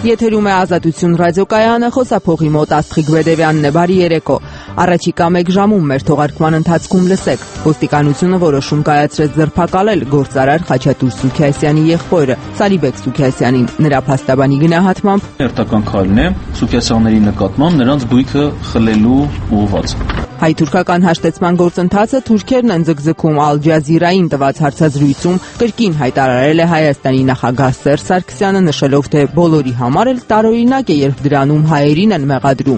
Եթերում է Ազատություն ռադիոկայանը, խոսափողի մոտ Աստղիկ Բեդևյանն է, բարի երեկո։ Առաջիկա 1 ժամում մեր թողարկման ընթացքում լսեք. ոստիկանությունը որոշում կայացրեց ձերբակալել գործարար Խաչատուր Սուքիասյանի եղբորը Սալիբեկ Սուքիասյանին, նրա փաստաբանի գնահատմամբ Հերթական քայլն է Սուքիասյանների նկատմամբ նրանց գույքը խլելու ուղղված։ Հայ-թուրքական հաշտեցման գործընթացը թուրքերն են ձգձգում Ալ Ջազիրային տված հարցազրույցում կրկին հայտարարել է Հայաստանի նախագահ Սերժ Սարգսյանը, նշելով, թե բոլորի համար էլ տարօրինակ է, երբ դրանում հայերին են մեղադրում։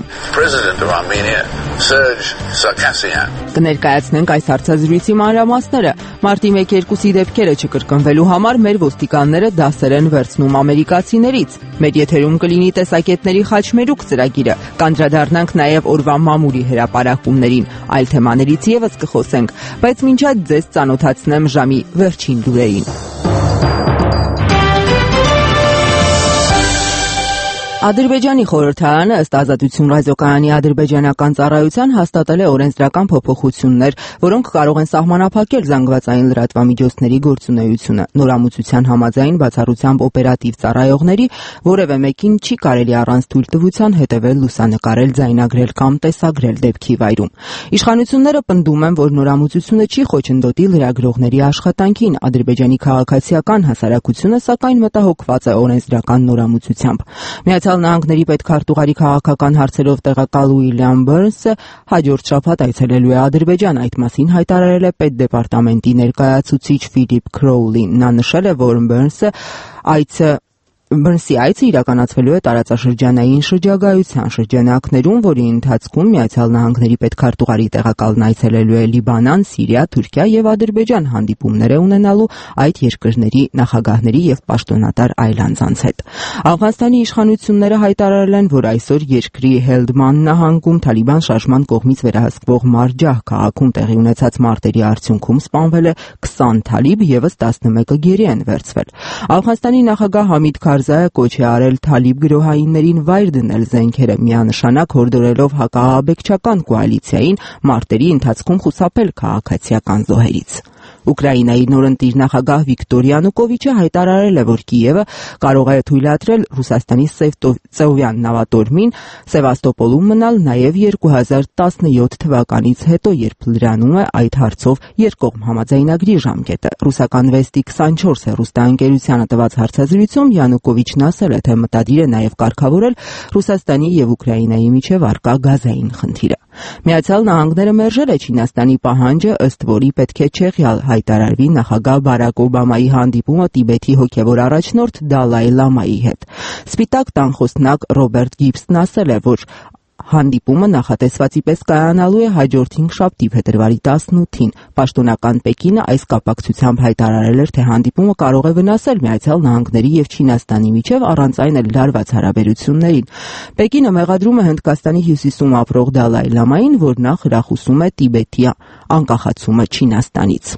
Կներկայացնենք այս հարցազրույցի մանրամասները։ Մարտի 1-2-ի դեպքերը չկրկնվելու համար մեր ոստիկանները դասեր են վերցնում ամերիկացիներից։ Մեր եթերում կլինի տեսակետների խաչմերուկ ծրագիրը, կանդրադառնանք նաև օրվա մամուլի հրապարակումներին, այլ թեմաներից եւս կխոսենք, բայց մինչ այդ ձեզ ծանոթացնեմ ժամի վերջին լուրերին։ Ադրբեջանի խորհրդարանը ըստ Ազատություն ռադիոկայանի ադրբեջանական ծառայության հաստատել է օրենսդրական փոփոխություններ, որոնք կարող են սահմանափակել զանգվածային լրատվամիջոցների գործունեությունը։ Նորամուծության համաձայն բացառությամբ օպերատիվ ծառայողների որևէ մեկին չի կարելի առանց թույլտվության հետևել, լուսանկարել, ձայնագրել կամ տեսագրել դեպքի վայրում։ Իշխանությունները պնդում են, որ նորամուծությունը չի խոչընդոտի լրագրողների աշխատանքին։ Ադրբեջանի քաղաքացիական հասարակությունը սակայն մտահոգված է օրենսդրական նորամուծությամբ։ Միացյալ Նահանգների պետքարտուղարի քաղաքական հարցերով տեղակալ Ուիլյամ Բըրնսը հաջորդ շաբաթ այցելելու է Ադրբեջան, այդ մասին հայտարարել է պետդեպարտամենտի ներկայացուցիչ Ֆիլիպ Քրոուլին։ Նա նշել է, որ Բըրնսի այցը իրականացվելու է տարածաշրջանային շրջագայության շրջանակներում, որի ընթացքում Միացյալ Նահանգների պետքարտուղարի տեղակալն այցելելու է Լիբանան, Սիրիա, Թուրքիա եւ Ադրբեջան, հանդիպումներ է ունենալու այդ երկրների նախագահների եւ պաշտոնատար այլ անձանց հետ։ Աֆղանստանի իշխանությունները հայտարարել են, որ այսօր երկրի Հելդման նահանգում Թալիբան շարժման կողմից վերահսկվող Մարջահ քաղաքում տեղի ունեցած մարտերի արդյունքում սպանվել է 20 թալիբ, եւս 11-ը գերի են վերցվել։ Աֆղանստանի նախագահ Համիդ Կարզայը կոչ է արել թալիբ գրոհայիններին վայր դնել զենքերը, միանշանակ հորդորելով հակաահաբեկչական կոալիցիային մարտերի ընթացքում խուսափել քաղաքացիական զոհերից։ Ուկրաինայի նորընտիր նախագահ Վիկտոր Յանուկովիչը հայտարարել է, որ Կիևը կարող է թույլատրել Ռուսաստանի Սևծովյան նավատորմին Սևաստոպոլում մնալ նաև 2017 թվականից հետո, երբ լրանում է այդ հարցով երկկողմ համաձայնագրի ժամկետը։ Ռուսական Վեստի 24 հեռուստաընկերությանը տված հարցազրույցում Յանուկովիչն ասել է, թե մտադիր է նաև կարգավորել Ռուսաստանի եւ Ուկրաինայի միջև առկա գազային խնդիրը։ Միացյալ Նահանգները մերժել է Չինաստանի պահանջը, ըստ որի պետք է չեղյալ հայտարարվի նախագահ Բարակ Օբամայի հանդիպումը Տիբեթի հոգևոր առաջնորդ Դալայ Լամայի հետ։ Սպիտակ տան խոսնակ Ռոբերտ Գիբսն ասել է, որ հանդիպումը նախատեսվածի պես կայանալու է հաջորդ 5շաբթի փետրվարի 18-ին։ Պաշտոնական Պեկինը այս կապակցությամբ հայտարարել էր, թե հանդիպումը կարող է վնասել Միացյալ Նահանգների եւ Չինաստանի միջև առանց այն էլ լարված հարաբերություններին։ Պեկինը մեղադրում է Հնդկաստանի հյուսիսում ապրող Դալայ Լամային, որ նա խրախուսում է Տիբեթի անկախացումը Չինաստանից։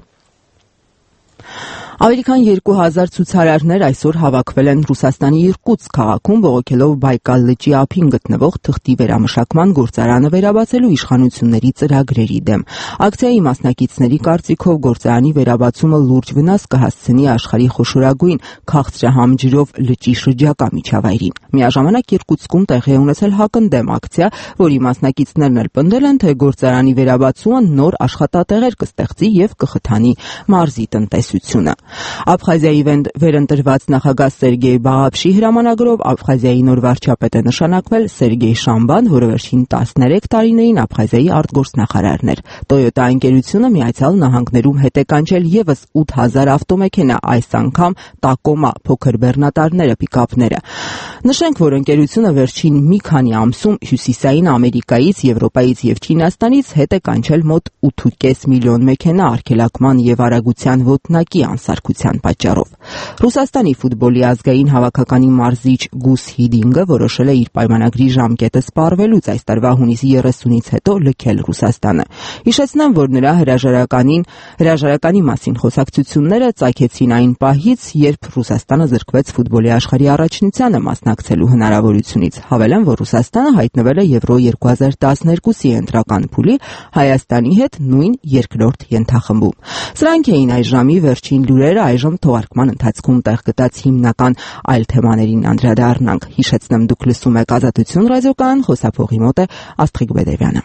Ավելի քան 2000 ցուցարարներ այսօր հավաքվել են Ռուսաստանի Իրկուտսկ քաղաքում, բողոքելով Բայկալ լճի ափին գտնվող թղթի վերամշակման գործարանը վերաբացելու իշխանությունների ծրագրերի դեմ։ Ակցիայի մասնակիցների կարծիքով գործարանի վերաբացումը լուրջ վնաս կհասցնի աշխարհի խոշորագույն քաղցրահամ ջրով լճի շրջակա միջավայրին։ Միաժամանակ Իրկուտսկում տեղի է ունեցել հակընդդեմ ակցիա, որի մասնակիցներն էլ պնդել են, թե գործարանի վերաբացումը նոր աշխատատեղեր կստեղծի եւ կխթանի մարզի տնտեսությունը։ Աբխազիայի վերընտրված նախագահ Սերգեյ Բաղաբշի հրամանագրով Աբխազիայի նոր վարչապետ է նշանակվել Սերգեյ Շամբան, որը վերջին 13 տարիներին Աբխազիայի արտգործնախարարն էր։ Toyota ընկերությունը Միացյալ Նահանգներում հետ է կանչել եւս 8000 ավտոմեքենա, այս անգամ Տակոմա փոքր բեռնատարները, պիկափները։ Նշենք, որ ընկերությունը վերջին մի քանի ամսում Հյուսիսային Ամերիկայից, Եվրոպայից եւ Չինաստանից հետ է կանչել մոտ 8.5 միլիոն մեքենա արգելակման եւ արագության ոտնակի անսարքության պատճառով։ Ռուսաստանի ֆուտբոլի ազգային հավաքականի մարզիչ Գուս Հիդինգը որոշել է իր պայմանագրի ժամկետը սպառվելուց այս տարվա հունիսի 30-ից հետո լքել Ռուսաստանը։ Հիշեցնեմ, որ նրա հրաժարականի մասին խոսակցությունները ծագեցին այն պահից, երբ Ռուսաստանը զրկվեց ֆուտբոլի աշխարհի առաջնությանը, մասնակցելու հնարավորությունից, հավելեն, որ Ռուսաստանը հայտնվել է Եվրո 2012-ի ընտրական փուլի Հայաստանի հետ նույն երկրորդ ենթախմբում։ Սրանք էին այս ժամի վերջին լուրերը, այժմ թողարկման ընթացքում տեղ գտած հիմնական այլ թեմաներին անդրադառնանք։ Հիշեցնեմ, դուք լսում եք Ազատություն ռադիոկայան, խոսափողի մոտ է Աստղիկ Բեդևյանը։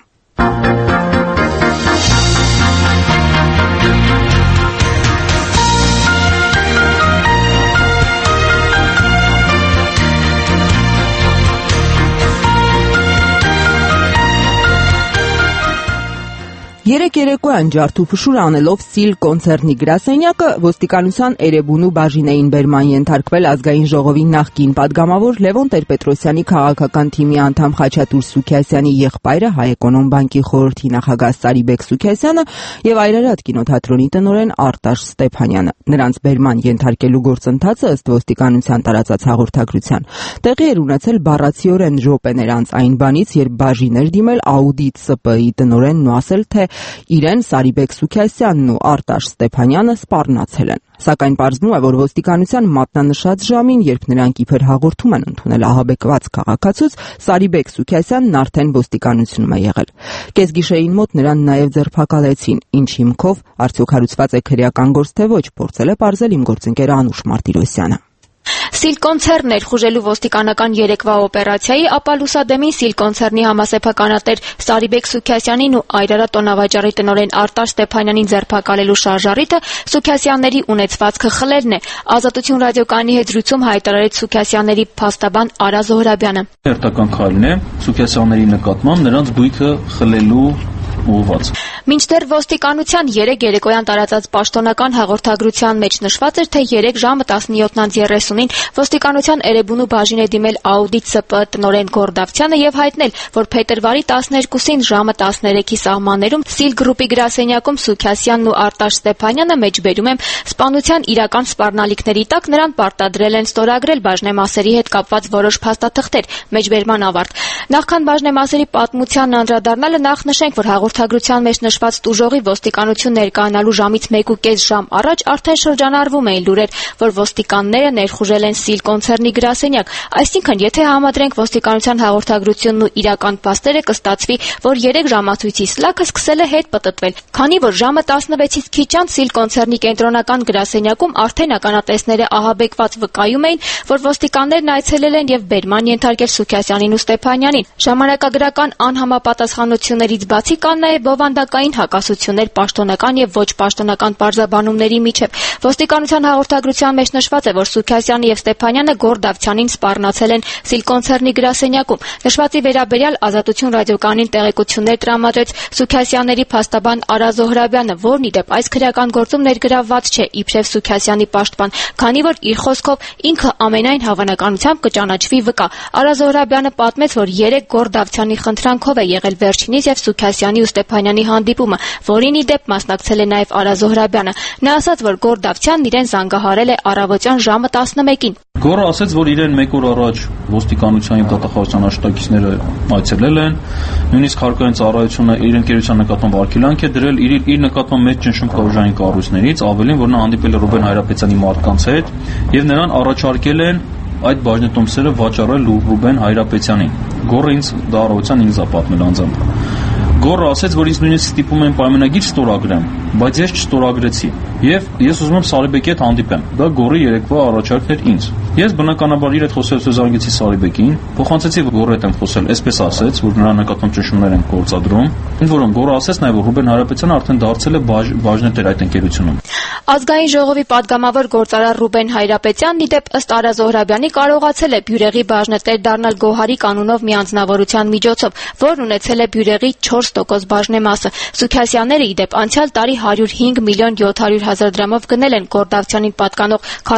Երեք երեկոյան ջարդուփշուր անելով Սիլ կոնցերնի գրասենյակը ոստիկանության Էրեբունու բաժին բերման ենթարկվել ազգային ժողովի նախկին падգամավոր Լևոն Տեր-Պետրոսյանի քաղաքական թիմի անդամ Խաչատուր Սուքիասյանի եղբայրը, Հայ-Էկոնոմ բանկի խորհրդի նախագահ Սարիբեկ Սուքիասյանը եւ Այրարատ կինոթատրոնի տնօրեն Արտաշ Ստեփանյանը։ Նրանց բերման ենթարկելու գործընթացը ըստ ոստիկանության տարածած հաղորդագրության տեղի էր ունեցել բառացիորեն րոպեներ անց այն բանից, երբ բաժին էր դիմել Աուդիտ ՍՊ-ի տնօրենն ու ասել, թե իրեն Սարիբեկ Սուքիասյանն ու Արտաշ Ստեփանյանը սպառնացել են։ Սակայն պարզվում է, որ ոստիկանության մատնանշած ժամին, երբ նրանք իբր հաղորդում են ընդունել ահաբեկված քաղաքացուց, Սարիբեկ Սուքիասյանն արդեն ոստիկանությունում է եղել։ Կեսգիշերին մոտ նրան նաև ձերբակալեցին, ինչ հիմքով, արդյոք հարուցված է քրեական գործ թե ոչ, փորձել է պարզել իմ գործընկեր Անուշ Մարտիրոսյանը։ Սիլ կոնցերն ներխուժելու ոստիկանական երեկվա օպերացիայի, ապա լուսադեմին Սիլ կոնցերնի համասեփականատեր Սարիբեկ Սուքիասյանին ու Այրարատ տոնավաճառի տնօրեն Արտաշ Ստեփանյանին ձերբակալելու շարժառիթը Սուքիասյանների ունեցվածքը խլելն է։ Ազատություն ռադիոկայանի հետ զրույցում հայտարարեց Սուքիասյանների փաստաբան Արա Զոհրաբյանը։ Հերթական քայլն է Սուքիասյանների նկատմամբ նրանց բույքը խլելու ուղղված։ Մինչդեռ ոստիկանության երեք երեկոյան տարածած պաշտոնական հաղորդագրության մեջ նշված էր, թե 3 ժամը 17:30-ին ոստիկանության Էրեբունու բաժին է դիմել Աուդիտ ՍՊ տնօրեն Գորդավցյանը եւ հայտնել, որ փետրվարի 12-ին ժամը 13-ի սահմաններում Սիլ գրուպի գրասենյակում Սուքիասյանն ու Արտաշ Ստեփանյանը մեջբերում են սպանության իրական սպառնալիքների տակ նրան պարտադրել են ստորագրել բաժնեմասերի հետ կապված որոշ փաստաթղթեր։ Մեջբերման ավարտ։ Նախքան բաժնեմասերի պատմությանն անդրադառնալը նախ նշենք, որ հաղորդագրության մեջ նշված տուժողի ոստիկանություն ներկայանալու ժամից 1.5 ժամ առաջ արդեն շրջանառվում էին լուրեր, որ ոստիկանները ներխուժել են Սիլ կոնցերնի գրասենյակ։ Այսինքն, եթե համադրենք ոստիկանության հաղորդագրությունն ու իրական փաստերը, կստացվի, որ 3 ժամացույցի սլաքը սկսել է հետ պտտվել, քանի որ ժամը 16-ից քիչ անց Սիլ կոնցերնի կենտրոնական գրասենյակում արդեն ականատեսները ահաբեկված վկայում էին, որ ոստիկաններն այցելել են եւ բերման ենթարկել Սուքիասյանին ու Ստեփանյանին։ Ժամանակագրական անհամապատասխանություններից բացի կան նաեւ բովանդակային հակասություններ պաշտոնական եւ ոչ պաշտոնական պարզաբանումների միջև։ Ոստիկանության հաղորդագրության մեջ նշված է, որ Սուքիասյանը եւ Ստեփանյանը Գորդավցյանին սպառնացել են Սիլ կոնցերնի գրասենյակում։ Նշվածի վերաբերյալ Ազատություն ռադիոկայանին տեղեկություններ տրամադրեց Սուքիասյանների փաստաբան Արա Զոհրաբյանը, որն ի դեպ այս քրեական գործում ներգրավված չէ իբրև Սուքիասյանի պաշտպան, քանի որ իր խոսքով ինքը ամենայն հավանականությամբ կճանաչվի վկա։ Արա Զոհրաբյանը պատմեց, որ 3 Գորդավցյանի խնդրանքով է եղել վերջինիս եւ Սուքիասյանի ու Ստեփանյանի հանդիպումը, որին ի դեպ մասնակցել է նաեւ Արա Զոհրաբյանը։ Նա ասաց, որ Գորդավցյանն իրեն զանգահարել է առավոտյան ժամը 11-ին։ Գորը ասաց, որ իրեն 1 օր առաջ ոստիկանության դատախազության աշխատակիցները այցելել են, նույնիսկ հարկային ծառայությունը իր ընկերության նկատմամբ արգելանք է դրել իր նկատմամբ մեծ ճնշում կա ուժային կառույցներից, ավելին, որ նա հանդիպել է Ռուբեն Հայրապետյանի մարդկանց հետ եւ նրան առաջարկել են այդ բաժնետոմսերը վաճառել Ռուբեն Հայրապետյանին։ Գորը ինձ դա առավոտյան ինձ է պատմել անձամբ։ Գորը ասաց, որ ինձ նույնիսկ ստիպում են պայմանագիր ստորագրեմ, բայց ես չստորագրեցի եւ ես ուզում եմ Սարիբեկի հետ հանդիպեմ։ Դա Գորի երեկվա առաջարկն էր ինձ։ Ես բնականաբար իր հետ խոսելուց զանգեցի Սարիբեկին, փոխանցեցի Գորի հետ եմ խոսել, այսպես ասեց, որ նրա նկատմամբ ճնշումներ են գործադրում։ Ընդ որում Գորը ասաց նաեւ, որ Ռուբեն Հայրապետյանը արդեն դարձել է բաժնետեր այդ ընկերությունում։ Ազգային ժողովի падգամավոր գործարար Ռուբեն Հայրապետյանն ի դեպ ըստ Արա Զոհրաբյանի կարողացել է Բյուրեղի բաժնետեր դառնալ Գոհարի կանունով մի անձնավորության միջոցով, որն ունեցել է Բյուրեղի 4% բաժնեմասը։ Սուքիասյանները ի դեպ անցյալ տարի 105 միլիոն 700 հազար դրամով գնել են Գորդավցյանին պատկանող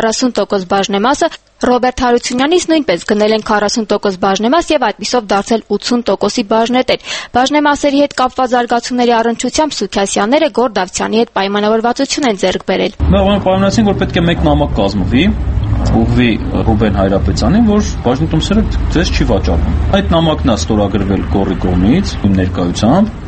40% բաժնեմասը, Ռոբերտ Հարությունյանից նույնպես գնել են 40% բաժնեմաս եւ այդպիսով դարձել 80%-ի բաժնետեր։ Բաժնեմասերի հետ կապված զարգացումների առնչությամբ Սուքիասյանները Գորդավցյանի հետ պայմանավորվածություն են ձեռք բերել։ Նա պայմանացին, որ պետք է մեկ նամակ կազմվի, ուղղվի Ռուբեն Հայրապետյանին, որ բաժնետոմսերը ձեզ չի վաճառվում։ Այդ նամակն է ստորագրվել Գորի կողմից, իմ ներկայությամբ,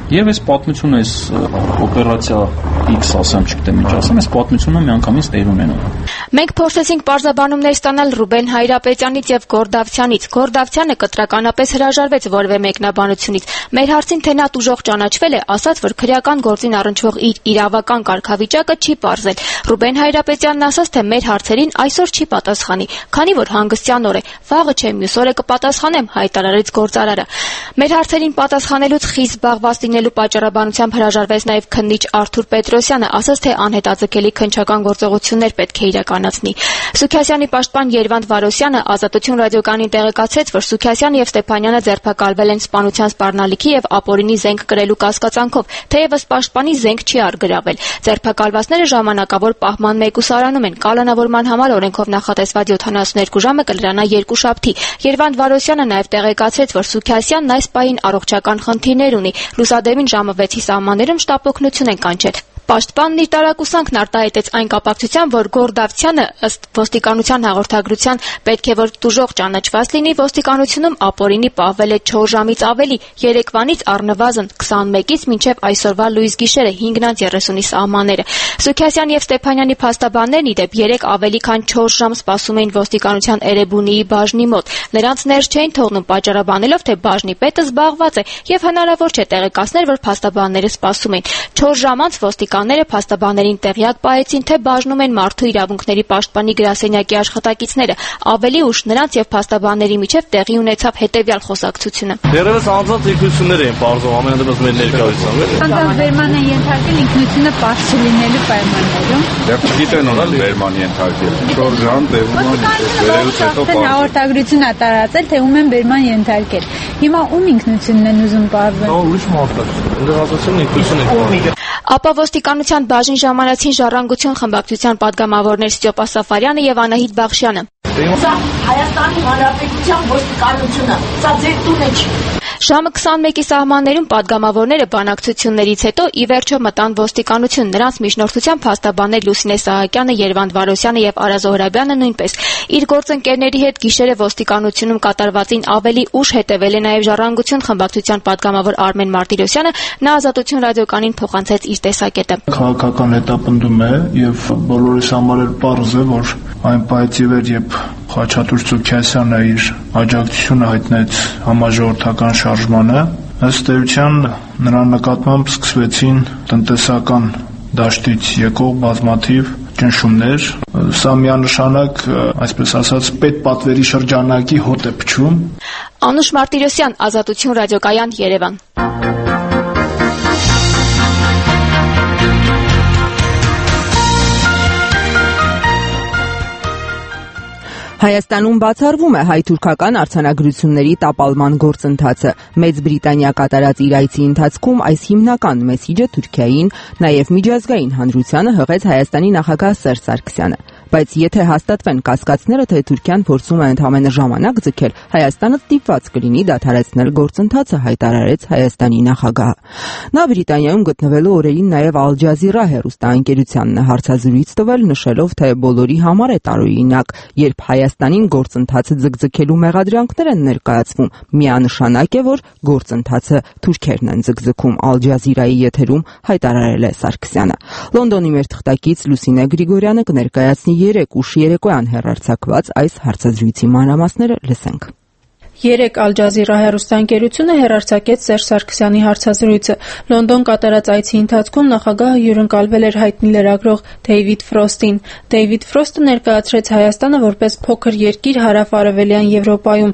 Եվ այս պատմությունը, այս օպերացիա X ասեմ, չգիտեմ ինչ ասեմ, այս պատմությունը միանգամից տեր ունենում։ Մենք փորձեցինք պարզաբանումներ ստանալ Ռուբեն Հայրապետյանից եւ Գորդավցյանից։ Գորդավցյանը կտրականապես հրաժարվեց որևէ մեկնաբանությունից։ Մեր հարցին, թե նա տուժող ճանաչվել է, ասաց, որ քրեական գործին առնչվող իր իրավական կարգավիճակը չի պարզել։ Ռուբեն Հայրապետյանն ասաց, թե մեր հարցերին այսօր չի պատասխանի, քանի որ հանգստյան օր է։ Վաղը չէ, մյուս օրը կպատասխանեմ, հայտարարեց գործարարը։ Մեր հարցերին պատասխանելուց խիստ զբաղված լինելու պատճառաբանությամբ հրաժարվեց նաև քննիչ Արթուր Պետրոսյանը, ասաց, թե անհետաձգելի քննչական գործողություններ պետք է իրականացնի։ Սուքիասյանի պաշտպան Երվանդ Վարոսյանը Ազատություն ռադիոկայանին տեղեկացրեց, որ Սուքիասյանը եւ Ստեփանյանը ձերբակալվել են սպանության սպառնալիքի եւ ապօրինի զենք կրելու կասկածանքով, թեևս պաշտպանի զենք չի արգրավել։ Ձերբակալվածները ժամանակավոր պահման մեկուսարանում են։ Կալանավորման համար օրենքով նախատեսված 72 ժամը կլրանա երկուշաբթի։ Երվանդ Վարոսյանը նաև տեղեկացրեց, որ Սուքիասյանն այս պահին առողջական խնդիրներ ունի։ Լուսադեմին ժամը 6-ի սահմաններում շտապ օգնություն են կանչել։ Պաշտպանն իր տարակուսանքն արտահայտեց այն կապակցությամբ, որ Գորդավցյանը ըստ ոստիկանության հաղորդագրության պետք է որ տուժող ճանաչված լինի, ոստիկանությունում ապօրինի պահվել է 4 ժամից ավելի, երեկվանից առնվազն 21-ից մինչև այսօրվա լույս գիշերը 5:30-ի սահմանները։ Սուքիասյան եւ Ստեփանյանի փաստաբաններն իդեպ 3 ավելի քան 4 ժամ սպասում էին ոստիկանության Էրեբունիի բաժնի մոտ։ Նրանց ներս չէին թողնում պատճառաբանելով, թե բաժնի պետը զբաղված է եւ հնարավոր չէ տեղեկացնել, որ փաստաբանները սպասում էին։ 4 ժամ անց ոստիկանները փաստաբաններին տեղյակ պահեցին, թե բաժնում են մարդու իրավունքների պաշտպանի գրասենյակի աշխատակիցները։ Ավելի ուշ նրանց եւ փաստաբանների միջև տեղի ունեցավ հետեւյալ խոսակցությունը։ Դեռևս անձանց ինքնություններ են բարձր ամենադեպս մեր ներկայությամբ։ Անձանց վերման են ենթարկել ինքնությունը պարզ չլինելու պայմաններում։ Դեռ չգիտեն ոնց վերման ենթարկել։ 4 ժամ տևում է, վերելուց հետո հաղորդագրություն է տարածել, թե ում են վերման ենթարկել։ Հիմա ում ինքնությունն են ուզում պարզել։ Ուրիշ մարդ է։ Լրացուցիչ ինքնություն է։ Ապա ոստիկանության բաժին ժամանացին ժառանգություն խմբակցության падգամավորներ Ստյոպա Սաֆարյանը եւ Անահիտ Բախշյանը։ Սա Հայաստանի Հանրապետության ոստիկանությունը, սա ձեր տունը չի։ Ժամը 21-ի սահմաններում падգամավորները բանակցություններից հետո ի վերջո մտան ոստիկանություն։ Նրանց միջնորդությամբ փաստաբաններ Լուսինե Սահակյանը, Երվանդ Վարոսյանը եւ Արա Զոհրաբյանը նույնպես։ Իր գործընկերների հետ գիշերը ոստիկանությունում կատարվածին ավելի ուշ հետևել է նաեւ ժառանգություն խմբակցության падգամավոր Արմեն Մարտիրոսյանը, նա Ազատություն ռադիոկայանին փոխանցեց իր տեսակետը։ Քաղաքական հետապնդում է եւ բոլորիս համար էլ պարզ է, որ այն պահից ի վեր, երբ Խաչատուր Սուքիասյանը իր աջակցությունը հայտնեց համաժողովրդական շարժմանը, ըստ էության նրա նկատմամբ սկսվեցին տնտեսական դաշտից եկող բազմաթիվ ճնշումներ։ Սա միանշանակ, այսպես ասած, պետպատվերի շրջանակի հոտ է փչում։ Անուշ Մարտիրոսյան, Ազատություն ռադիոկայան, Երևան։ Հայաստանում բացառվում է հայ-թուրքական արձանագրությունների տապալման գործընթացը։ Մեծ Բրիտանիա կատարած իր այցի ընթացքում այս հիմնական մեսիջը Թուրքիային, նաև միջազգային հանրությանը հղեց Հայաստանի նախագահ Սերժ Սարգսյանը։ Բայց եթե հաստատվեն կասկածները, թե Թուրքիան փորձում է ընդհանրապես ժամանակ ձգել, Հայաստանը ստիպված կլինի դադարեցնել գործընթացը, հայտարարեց Հայաստանի նախագահը։ Նա Բրիտանիայում գտնվելու օրերին նաև Ալ Ջազիրա հեռուստաընկերությանն է հարցազրույց տվել, նշելով, թե բոլորի համար է տարօրինակ, երբ Հայաստանին գործընթացը ձգձգելու մեղադրանքներ են ներկայացվում, միանշանակ է, որ գործընթացը թուրքերն են ձգձգում, Ալ Ջազիրայի եթերում հայտարարել է Սարգսյանը։ Լոնդոնի մեր թղթակից Լուսինե Գրիգորյանը կներկայացնի 3 ուշ երեկոյան հեռարձակված այս հարցազրույցի մանրամասները լսենք։ 3 Ալ Ջազիրա հեռուստաընկերությունը հեռարձակեց Սերժ Սարգսյանի հարցազրույցը։ Լոնդոն կատարած այցի ընթացքում նախագահը հյուրընկալվել էր հայտնի լրագրող Դեյվիդ Ֆրոստին։ Դեյվիդ Ֆրոստը ներկայացրեց Հայաստանը որպես փոքր երկիր հարավ-արևելյան Եվրոպայում,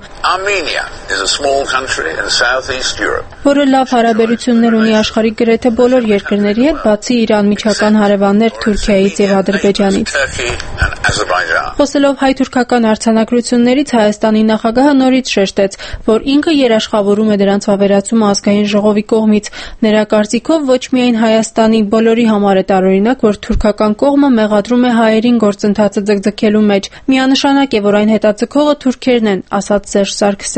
որը լավ հարաբերություններ ունի աշխարհի գրեթե բոլոր երկրների հետ, բացի իր անմիջական հարևաններ Թուրքիայից եւ Ադրբեջանից։ Խոսելով հայ-թուրքական արձանագրություններից, Հայաստանի նախագահը նորից շեշտեց, որ ինքը երաշխավորում է դրանց վավերացումը ազգային ժողովի կողմից։ Նրա կարծիքով ոչ միայն Հայաստանի, բոլորի համար է տարօրինակ, որ թուրքական կողմը մեղադրում է հայերին գործընթացը ձգձգելու մեջ։ Միանշանակ է, որ այն հետաձգողը թուրքերն են, ասաց Սերժ Սարգսյանը։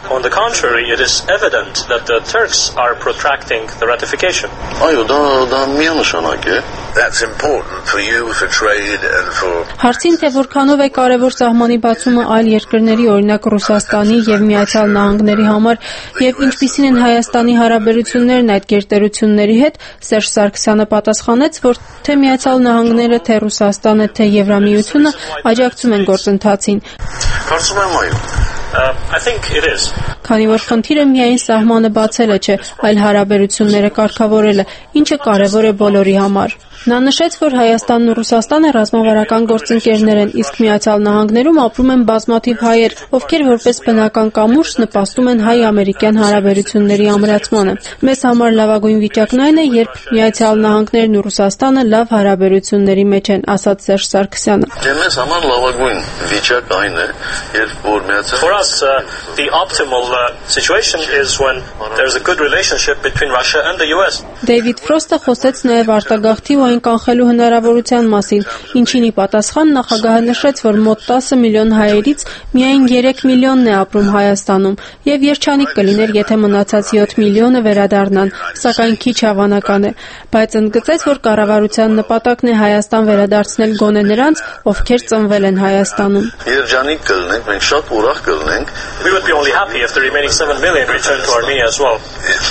On the contrary, it is evident that the Turks are protracting the ratification. Այո, դա միանշանակ է. That's important for you, for trade and for Հարցին թե որքանով է կարևոր սահմանի բացումը այլ երկրների, օրինակ Ռուսաստանի եւ Միացյալ Նահանգների համար եւ ինչպիսին են Հայաստանի հարաբերություններն այդ գերտերությունների հետ, Սերժ Սարգսյանը պատասխանեց, որ թե Միացյալ Նահանգները, թե Ռուսաստանը, թե Եվրամիությունը աջակցում են գործընթացին։ Կարծում եմ այո։ I think it is. Քանի որ խնդիրը միայն սահմանը բացելը չէ, այլ հարաբերությունները կարգավորելը, ինչը կարևոր է բոլորի համար։ Նա նշեց, որ Հայաստանն ու Ռուսաստանը ռազմավարական գործընկերներ են, իսկ Միացյալ Նահանգներում ապրում են բազմաթիվ հայեր, ովքեր որպես բնական կամուրջ նպաստում են հայ-ամերիկյան հարաբերությունների ամրացմանը։ Մեզ համար լավագույն վիճակն այն է, երբ Միացյալ Նահանգներն ու Ռուսաստանը լավ հարաբերությունների մեջ են, ասաց Սերժ Սարգսյանը։ Մեզ համար լավագույն վիճակ այն է, երբ որ Միացյալ For us, the optimal situation is when there's a good relationship between Russia and the US. Դեյվիդ Ֆրոստը խոսեց նաև արտագաղթի ու այն կանխելու հնարավորության մասին, ինչին ի պատասխան նախագահը նշեց, որ մոտ 10 միլիոն հայերից միայն 3 միլիոնն է ապրում Հայաստանում եւ երջանիկ կլիներ, եթե մնացած 7 միլիոնը վերադառնան, սակայն քիչ հավանական է, բայց ընդգծեց, որ կառավարության նպատակն է Հայաստան վերադարձնել գոնե նրանց, ովքեր ծնվել են Հայաստանում։ Երջանիկ կլինենք, մենք շատ ուրախ կլինենք։ We would be only happy if the remaining 7 million return to Armenia as well.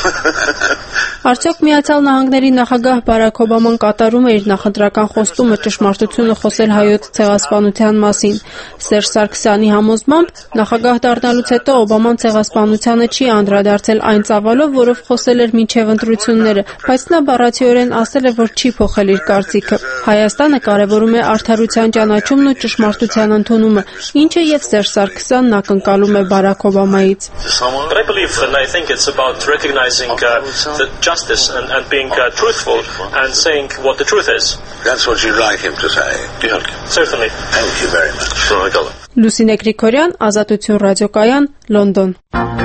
Արդյոք Միացյալ Նահանգների նախագահ Բարաք Օբաման կատարում է իր նախընտրական խոստումը ճշմարտությունը խոսել հայոց ցեղասպանության մասին։ Սերժ Սարգսյանի համոզմամբ նախագահ դառնալուց հետո Օբաման ցեղասպանությանը չի անդրադարձել այն ծավալով, որով խոսել էր մինչև ընտրությունները, բայց նա բառացիորեն ասել է, որ չի փոխել իր կարծիքը։ Հայաստանը կարևորում է արդարության ճանաչումն ու ճշմարտության ընդունումը, ինչը եւ Սերժ Սարգսյանն ակնկալում է Բարաք Օբամայից։ But I believe and I think it's about recognizing the justice and being truthful and saying what the truth is. That's what you'd like him to say. Certainly. Thank you very much. Լուսինե Գրիգորյան, Ազատություն ռադիոկայան, Լոնդոն։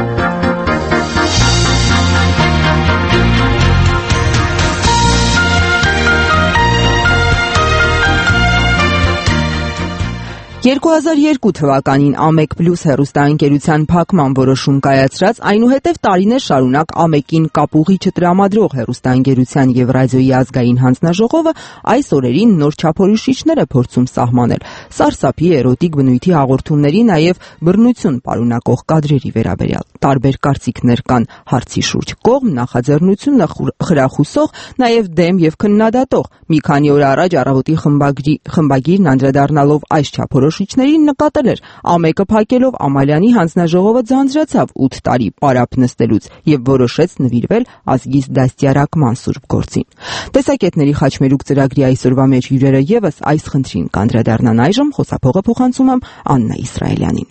«2002 թվականին AMEC Plus հեռուստաընկերության փակման որոշում կայացրած, այնուհետև տարիներ շարունակ AMEC-ին կապուղի չտրամադրող հեռուստաընկերության եւ ռադիոյի ազգային հանձնաժողովը այս օրերին նոր չափորոշիչներ է փորձում սահմանել սարսափի, էրոտիկ բնույթի հաղորդումների, նաեւ բռնություն պարունակող կադրերի վերաբերյալ։ Տարբեր կարծիքներ կան հարցի շուրջ։ Կողմ նախաձեռնությունը խրախուսող, նաեւ դեմ եւ քննադատող։ Մի քանի օր առաջ Առավոտի խմբագիրն անդրադառնալով այս չափորոշիչներին նկատել էր, AMEC-ը փակելով Ամալյանի հանձնաժողովը ձանձրացավ 8 տարի պարապ նստելուց եւ որոշեց նվիրվել ազգիս դաստիարակման սուրբ գործին։ Տեսակետների խաչմերուկ ծրագրի այսօրվա մեջ հյուրերը եւս այս խնդրին կանդրադառնան այժմ, խոսափողը փոխանցում եմ Աննա Իսրայելյանին։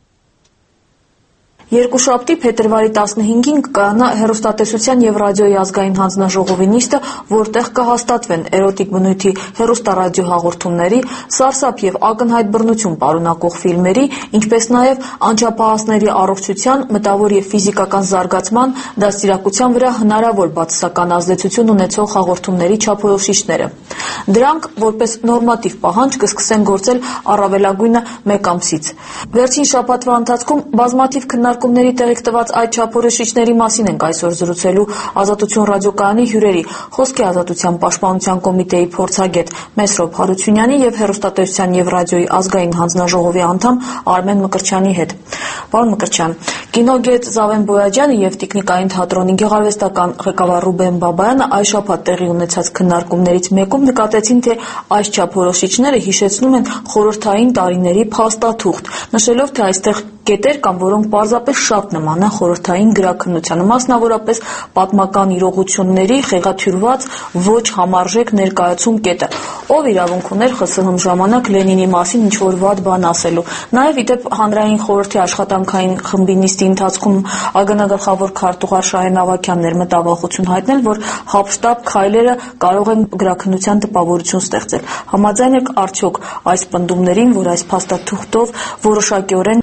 Երկուշաբթի փետրվարի 15-ին կկայանա հեռուստատեսության եւ ռադիոյի ազգային հանձնաժողովի նիստը, որտեղ կհաստատվեն էրոտիկ բնույթի հեռուստառադիո հաղորդումների, սարսափ եւ ակնհայտ բռնություն պարունակող ֆիլմերի, ինչպես նաեւ անչափահասների առողջության, մտավոր եւ ֆիզիկական զարգացման, դաստիարակության վրա հնարավոր բացասական ազդեցություն ունեցող հաղորդումների չափորոշիչները։ Դրանք որպես նորմատիվ պահանջ կսկսեն գործել առավելագույնը 1 ամսից։ Վերջին շաբաթվա ընթացքում բազմաթիվ քննարկումների տեղիք տված այդ չափորոշիչների մասին ենք այսօր զրուցելու Ազատություն ռադիոկայանի հյուրերի, Խոսքի ազատության պաշտպանության կոմիտեի փորձագետ Մեսրոպ Հարությունյանի եւ հեռուստատեսության եւ ռադիոյի ազգային հանձնաժողովի անդամ Արմեն Մկրտչյանի հետ։ Պարոն Մկրտչյան, կինոգետ Զավեն Բոյաջյանը եւ Տիկնիկային թատրոնի գեղարվեստական ղեկավար Ռուբեն Բաբայանը այս շաբաթ տեղի ունեցած քննարկումներից մեկում նկատեցին, թե այս չափորոշիչները հիշեցնում են խորհրդային տարիների փաստաթուղթ, նշելով, թե այստեղ կետեր կան, որոնք պարզապես շատ նման են խորհրդային գրաքննությանը, մասնավորապես պատմական իրողությունների խեղաթյուրված ոչ համարժեք ներկայացում կետը։ Ով իրավունք ուներ ԽՍՀՄ ժամանակ Լենինի մասին ինչ-որ վատ բան ասելու։ Նաև իդեպ հանրային խորհրդի աշխատանքային խմբի նիստի ընթացքում ԱԳՆ-գլխավոր քարտուղար Շահեն Ավագյանն էր մտավախություն հայտնել, որ հապշտապ քայլերը կարող են գրաքննության տպավորություն ստեղծել։ Համաձայն եք արդյոք այս պնդումներին, որ այս փաստաթուղթով որոշակիորեն գրաքննության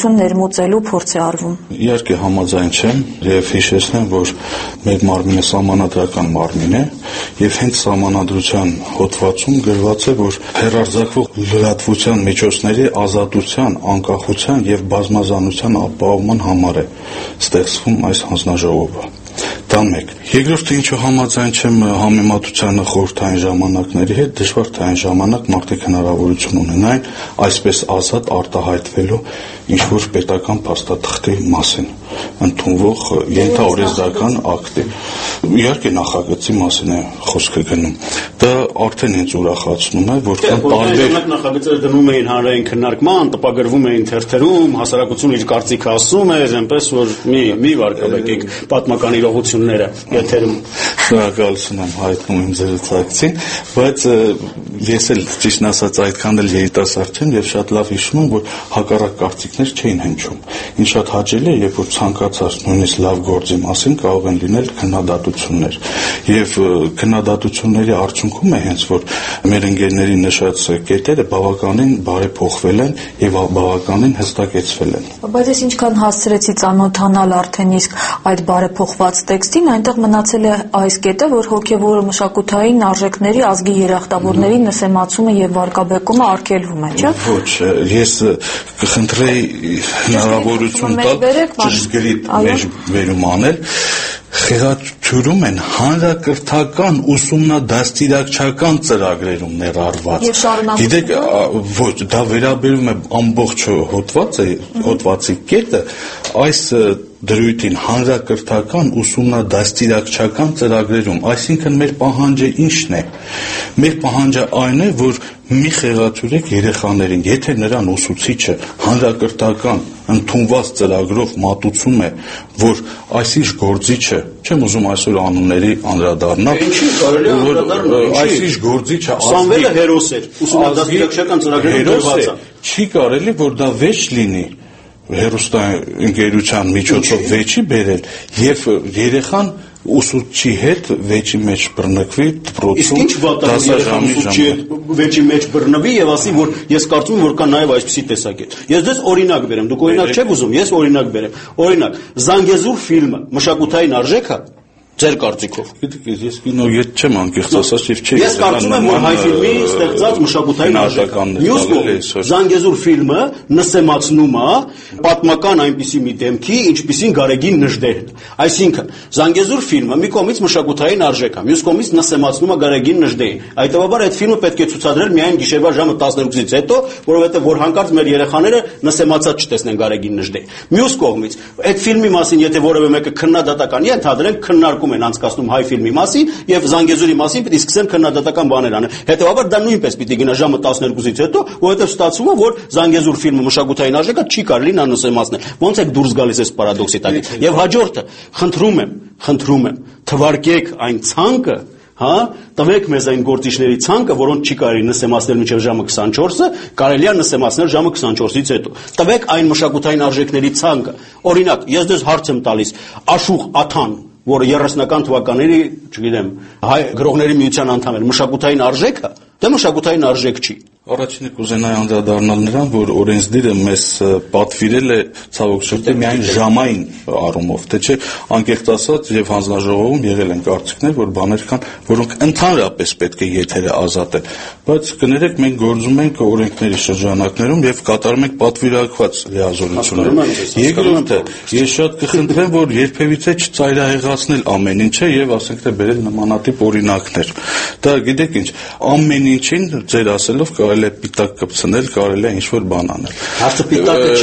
հաղորդություն ներմուծելու փորձ է արվում։ Իհարկե համաձայն չեմ եւ հիշեցնեմ, որ մեր մարմինը սահմանադրական մարմին է եւ հենց սահմանադրության հոդվածում գրված է, որ հեռարձակվող լրատվության միջոցների ազատության, անկախության եւ բազմազանության ապահովման համար է ստեղծվում այս հանձնաժողովը։ Դա մեկ։ Երկրորդը, ինչու համաձայն չեմ համեմատությանը խորհրդային ժամանակների հետ, դժվար թե այն ժամանակ մարդիկ հնարավորություն ունենային այսպես ազատ արտահայտվելու ինչ-որ պետական փաստաթղթի մասին ընդունվող ենթաօրենսդրական ակտի։ Իհարկե նախագծի մասին է խոսքը գնում։ Դա արդեն ինձ ուրախացնում է, որ կան տարբեր նախագծերը դնում էին հանրային քննարկման, տպագրվում էին թերթերում, հասարակությունը իր կարծիքը ասում էր, այնպես որ մի վարկաբեկեք պատմական իրողությունները եթերում։ Շնորհակալություն եմ հայտնում իմ զրուցակցին, բայց ես էլ ճիշտն ասած այդքան էլ երիտասարդ չեմ եւ շատ լավ հիշում եմ, որ հակառակ կարծիքներ չէին հնչում։ Ինչ շատ հաճելի է, երբ որ ցանկացած նույնիսկ լավ գործի մասին կարող են լինել քննադատություններ։ Եվ քննադատությունների արդյունքում է հենց որ մեր ընկերների նշած կետերը բավականին բարեփոխվել են եւ բավականին հստակեցվել են։ Բայց ես ինչքան հասցրեցի ծանոթանալ արդեն իսկ այդ բարեփոխված տեքստին, այնտեղ մնացել է այս կետը, որ հոգեվոր մշակութային արժեքների ազգի երախտավորների նսեմացումը եւ վարկաբեկումը արգելվում է, չէ՞։ Ոչ, ես կխնդրեի հնարավորություն տալ ճշգրիտ վերում անել։ Խեղաթյուրում են հանրակրթական ուսումնադաստիարակչական ծրագրերում ներառված։ Գիտեք, ոչ, դա վերաբերում է ամբողջ հոդվածի կետը, այս դրույթին հանրակրթական ուսումնադաստիարակչական ծրագրերում, այսինքն մեր պահանջը ինչն է։ Մեր պահանջը այն է, որ մի խեղաթյուրեք երեխաներին, եթե նրան ուսուցիչը հանրակրթական ընդունված ծրագրով մատուցում է, որ այսինչ գործիչը, չեմ ուզում այսօր անունների անդրադառնալ, այսինչ գործիչը Սամվելը հերոս էր, ուսումնադաստիարակչական ծրագրերում դրված է։ Չի կարելի, որ դա վեճ լինի հեռուստաընկերության միջոցով վեճի բերել եւ երեխան ուսուցչի հետ վեճի մեջ բռնկվի դպրոցում դասաժամի ժամանակ վեճի մեջ բռնվի եւ ասի որ ես կարծում եմ որ կա նաեւ այսպիսի տեսակետ։ Ես դες օրինակ բերեմ, դուք օրինակ չեք ուզում, ես օրինակ բերեմ։ Օրինակ, Զանգեզուր ֆիլմը մշակութային արժեք է ձեր կարծիքով։ Գիտեք, ես կինոյետ չեմ անկեղծ ասած եւ չի։ Ես կարծում եմ որ հայ ֆիլմի ստեղծած մշակութային արժեքն է։ Մյուս կողմից Զանգեզուր ֆիլմը նսեմացնում է պատմական այնպիսի մի դեմքի, ինչպիսին Գարեգին Նժդեհն։ Այսինքն Զանգեզուր ֆիլմը մի կողմից մշակութային արժեք է, մյուս կողմից նսեմացնում է Գարեգին Նժդեհին։ Այդտեղաբար այդ ֆիլմը պետք է ցուցադրել միայն գիշերվա ժամը 12-ից հետո, որովհետեւ որ հանկարծ մեր երեխաները նսեմացած չտեսնեն Գարեգին Նժդեհին։ Մյուս կողմից այդ ֆիլմի մասին եթե որևէ մեկը քննադատական է ընդհանրեն քննարկում են անցկացնում հայ ֆիլմի մասին եւ Զանգեզուրի մասին պիտի սկսեն քննադատական բաներ անել։ Հետեւաբար դա նույնպես պիտի գնա ժամը 12-ից հետո, որովհետեւ ստացվում է, որ Զանգեզուր ֆիլմը մշակութային արժեքա չի կարելի նա նսեմացնել։ Ոնց է դուրս գալիս այս պարադոքսի տակից։ Եվ հաջորդը, խնդրում եմ, թվարկեք այն ցանկը, հա, տվեք մեզ այն գործիչների ցանկը, որոնց չի կարելի նսեմացնել մինչև ժամը 24-ը, կարելի է նսեմացնել ժամը 24-ից հետո։ Տվեք այն մշակութային արժեքների ցանկը։ Օրինակ, ես դες հարց եմ տալիս, Աշուղ Աթան, որը 30-ական թվականների, չգիտեմ, հայ գրողների միության անդամ էր, մշակութային արժեք է, դե մշակութային արժեք չի։ Առաջինը կուզենայի անդրադառնալ նրան, որ օրենսդիրը մեզ պատվիրել է ցավոք սրտի միայն ժամային առումով, թե չէ անկեղծ ասած եւ հանձնաժողովում եղել են կարծիքներ, որ բաներ կան, որոնք ընդհանրապես պետք է եթերը ազատել, բայց կներեք մենք գործում ենք օրենքների շրջանակներում եւ կատարում ենք պատվիրակված լիազորություններ։ Երկրորդը, ես շատ կխնդրեմ, որ երբևիցե չծայրահեղացնել ամեն ինչը եւ ասենք թե բերել նմանատիպ օրինակներ։ Դա գիտեք ինչ, ամեն ինչին ձեր ասելով կարելի է պիտակ կպցնել, կարելի է ինչ-որ բան անել։ Հարցը պիտակը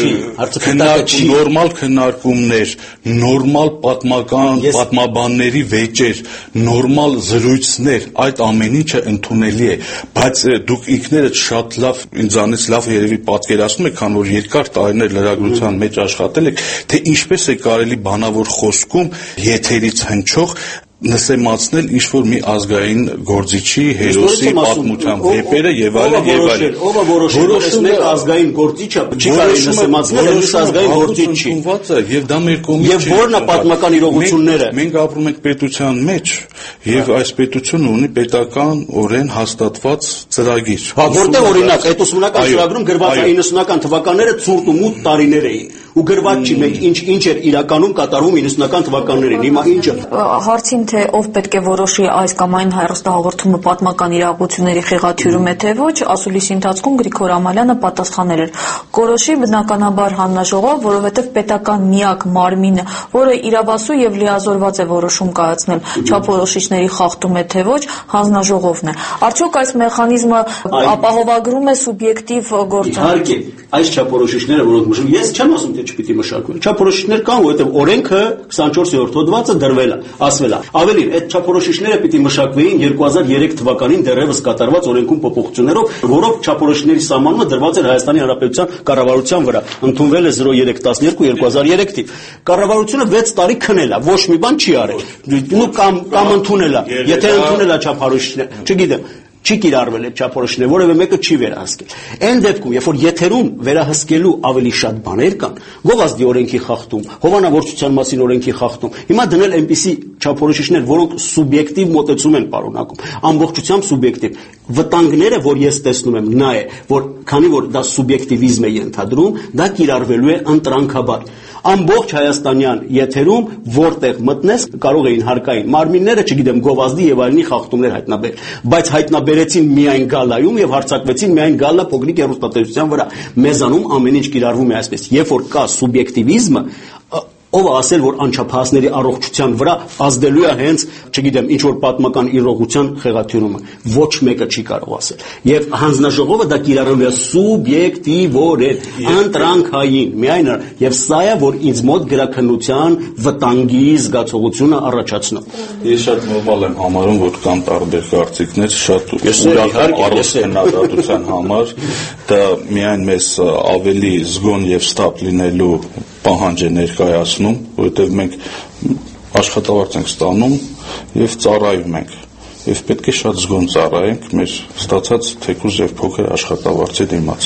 չի, նորմալ քննարկումներ, նորմալ պատմաբանների վեճեր, նորմալ զրույցներ, այդ ամեն ինչը ընդունելի է, բայց դուք ինքներդ շատ լավ, ինձանից լավ երևի պատկերացնում եք, քան որ երկար տարիներ լրագրության մեջ աշխատել եք, թե ինչպես է կարելի բանավոր խոսքում եթերից հնչող նսեմացնել ինչ-որ մի ազգային գործիչի, հերոսի պատմության վեպերը եւ այլն եւ այլն։ Ով է որոշել մեկ ազգային գործիչը չի կարելի նսեմացնել, այս ազգային գործիչ չի։ Եվ դա մեր կողմից եւ որն է պատմական իրողությունները։ Մենք ապրում ենք պետության մեջ, Եվ այս պետությունը ունի պետական օրեն հաստատված ծրագիր։ Հա, որտեղ օրինակ այդ ուսումնական ծրագրում գրված է 90-ական թվականները ցուրտ ու մութ տարիներ էին ու գրված չի մեկ ինչ էր իրականում կատարում 90-ական թվականներին։ Հիմա ինչը հարցին թե ով պետք է որոշի այս կամ այն հեռուստահաղորդումը պատմական իրողությունների խեղաթյուրում է թե ոչ, ասուլիսի ընթացքում Գրիգոր Ամալյանը պատասխանել էր. «Կորոշի բնականաբար հանձնաժողով, որովհետև պետական միակ մարմինը, որը իրավասու եւ լիազորված է որոշում կայացնել, չափորոշիչների խախտում է թե ոչ, հանձնաժողովն է»։ Արդյոք այս մեխանիզմը ապահովագրում է սուբյեկտիվ գործոն։ Իհարկե, այս չափորոշիչները, որոնք մշակվում, ես չեմ ասում թե չպիտի մշակվեն։ Չափորոշիչներ կան, որովհետև օրենքը 24-րդ հոդվածը դրվել է, ասվել է։ Ավելին, այդ չափորոշիչները պիտի մշակվեին 2003 թվականին դեռևս կատարված օրենքում փոփոխություններով, որով չափորոշիչների սահմանումը դրված էր Հայաստանի Հանրապետության կառավարության վրա։ Ընդունվել է 0312/2003 թիվ։ Կառավարությունը 6 տարի քնել է, ոչ մի բան չի արել։ Կամ ընդունել է, եթե ընդունել է չափորոշիչները, չգիտեմ, չի կիրառվել այդ չափորոշիչները, որևէ մեկը չի վերահսկել։ Այն դեպքում, երբ որ եթերում վերահսկելու ավելի շատ բաներ կան, գովազդի օրենքի խախտում, հովանավորչության մասին օրենքի խախտում, հիմա դնել այնպիսի չափորոշիչներ, որոնք սուբյեկտիվ մոտեցում են պարունակում, ամբողջությամբ սուբյեկտիվ։ Վտանգները, որ ես տեսնում եմ, նա է, որ քանի որ դա սուբյեկտիվիզմ է ենթադրում, դա կիրառվելու է ընտրանքաբար։ Ամբողջ հայաստանյան եթերում որտեղ մտնես կարող էին հարկային մարմինները, չգիտեմ, գովազդի եւ այլնի խախտումներ հայտնաբերել, բայց հայտնաբերեցին միայն գալայում եւ հարձակվեցին միայն գալա փոքրիկ հեռուստատեսության վրա։ Մեզանում ամեն ինչ կիրառվում է այսպես։ Երբ որ կա սուբյեկտիվիզմը, ով է ասել, որ անչափահասների առողջության վրա ազդելու է հենց, չգիտեմ, ինչ որ պատմական իրողության խեղաթյուրումը, ոչ մեկը չի կարող ասել։ Եվ հանձնաժողովը դա կիրառում է սուբյեկտիվորեն, ընտրանքային, միայն եւ սա է, որ ինձ մոտ գրաքննության վտանգի զգացողությունը առաջացնում։ Ես շատ նորմալ եմ համարում, որ կան տարբեր կարծիքներ, շատ առողջության համար դա միայն մեզ ավելի զգոն եւ ստապ լինելու պահանջ է ներկայացնում, որովհետև մենք աշխատավարձ ենք ստանում եւ ծառայում ենք եւ պետք է շատ զգոն ծառայենք մեր ստացած թեկուզ եւ փոքր աշխատավարձի դիմաց։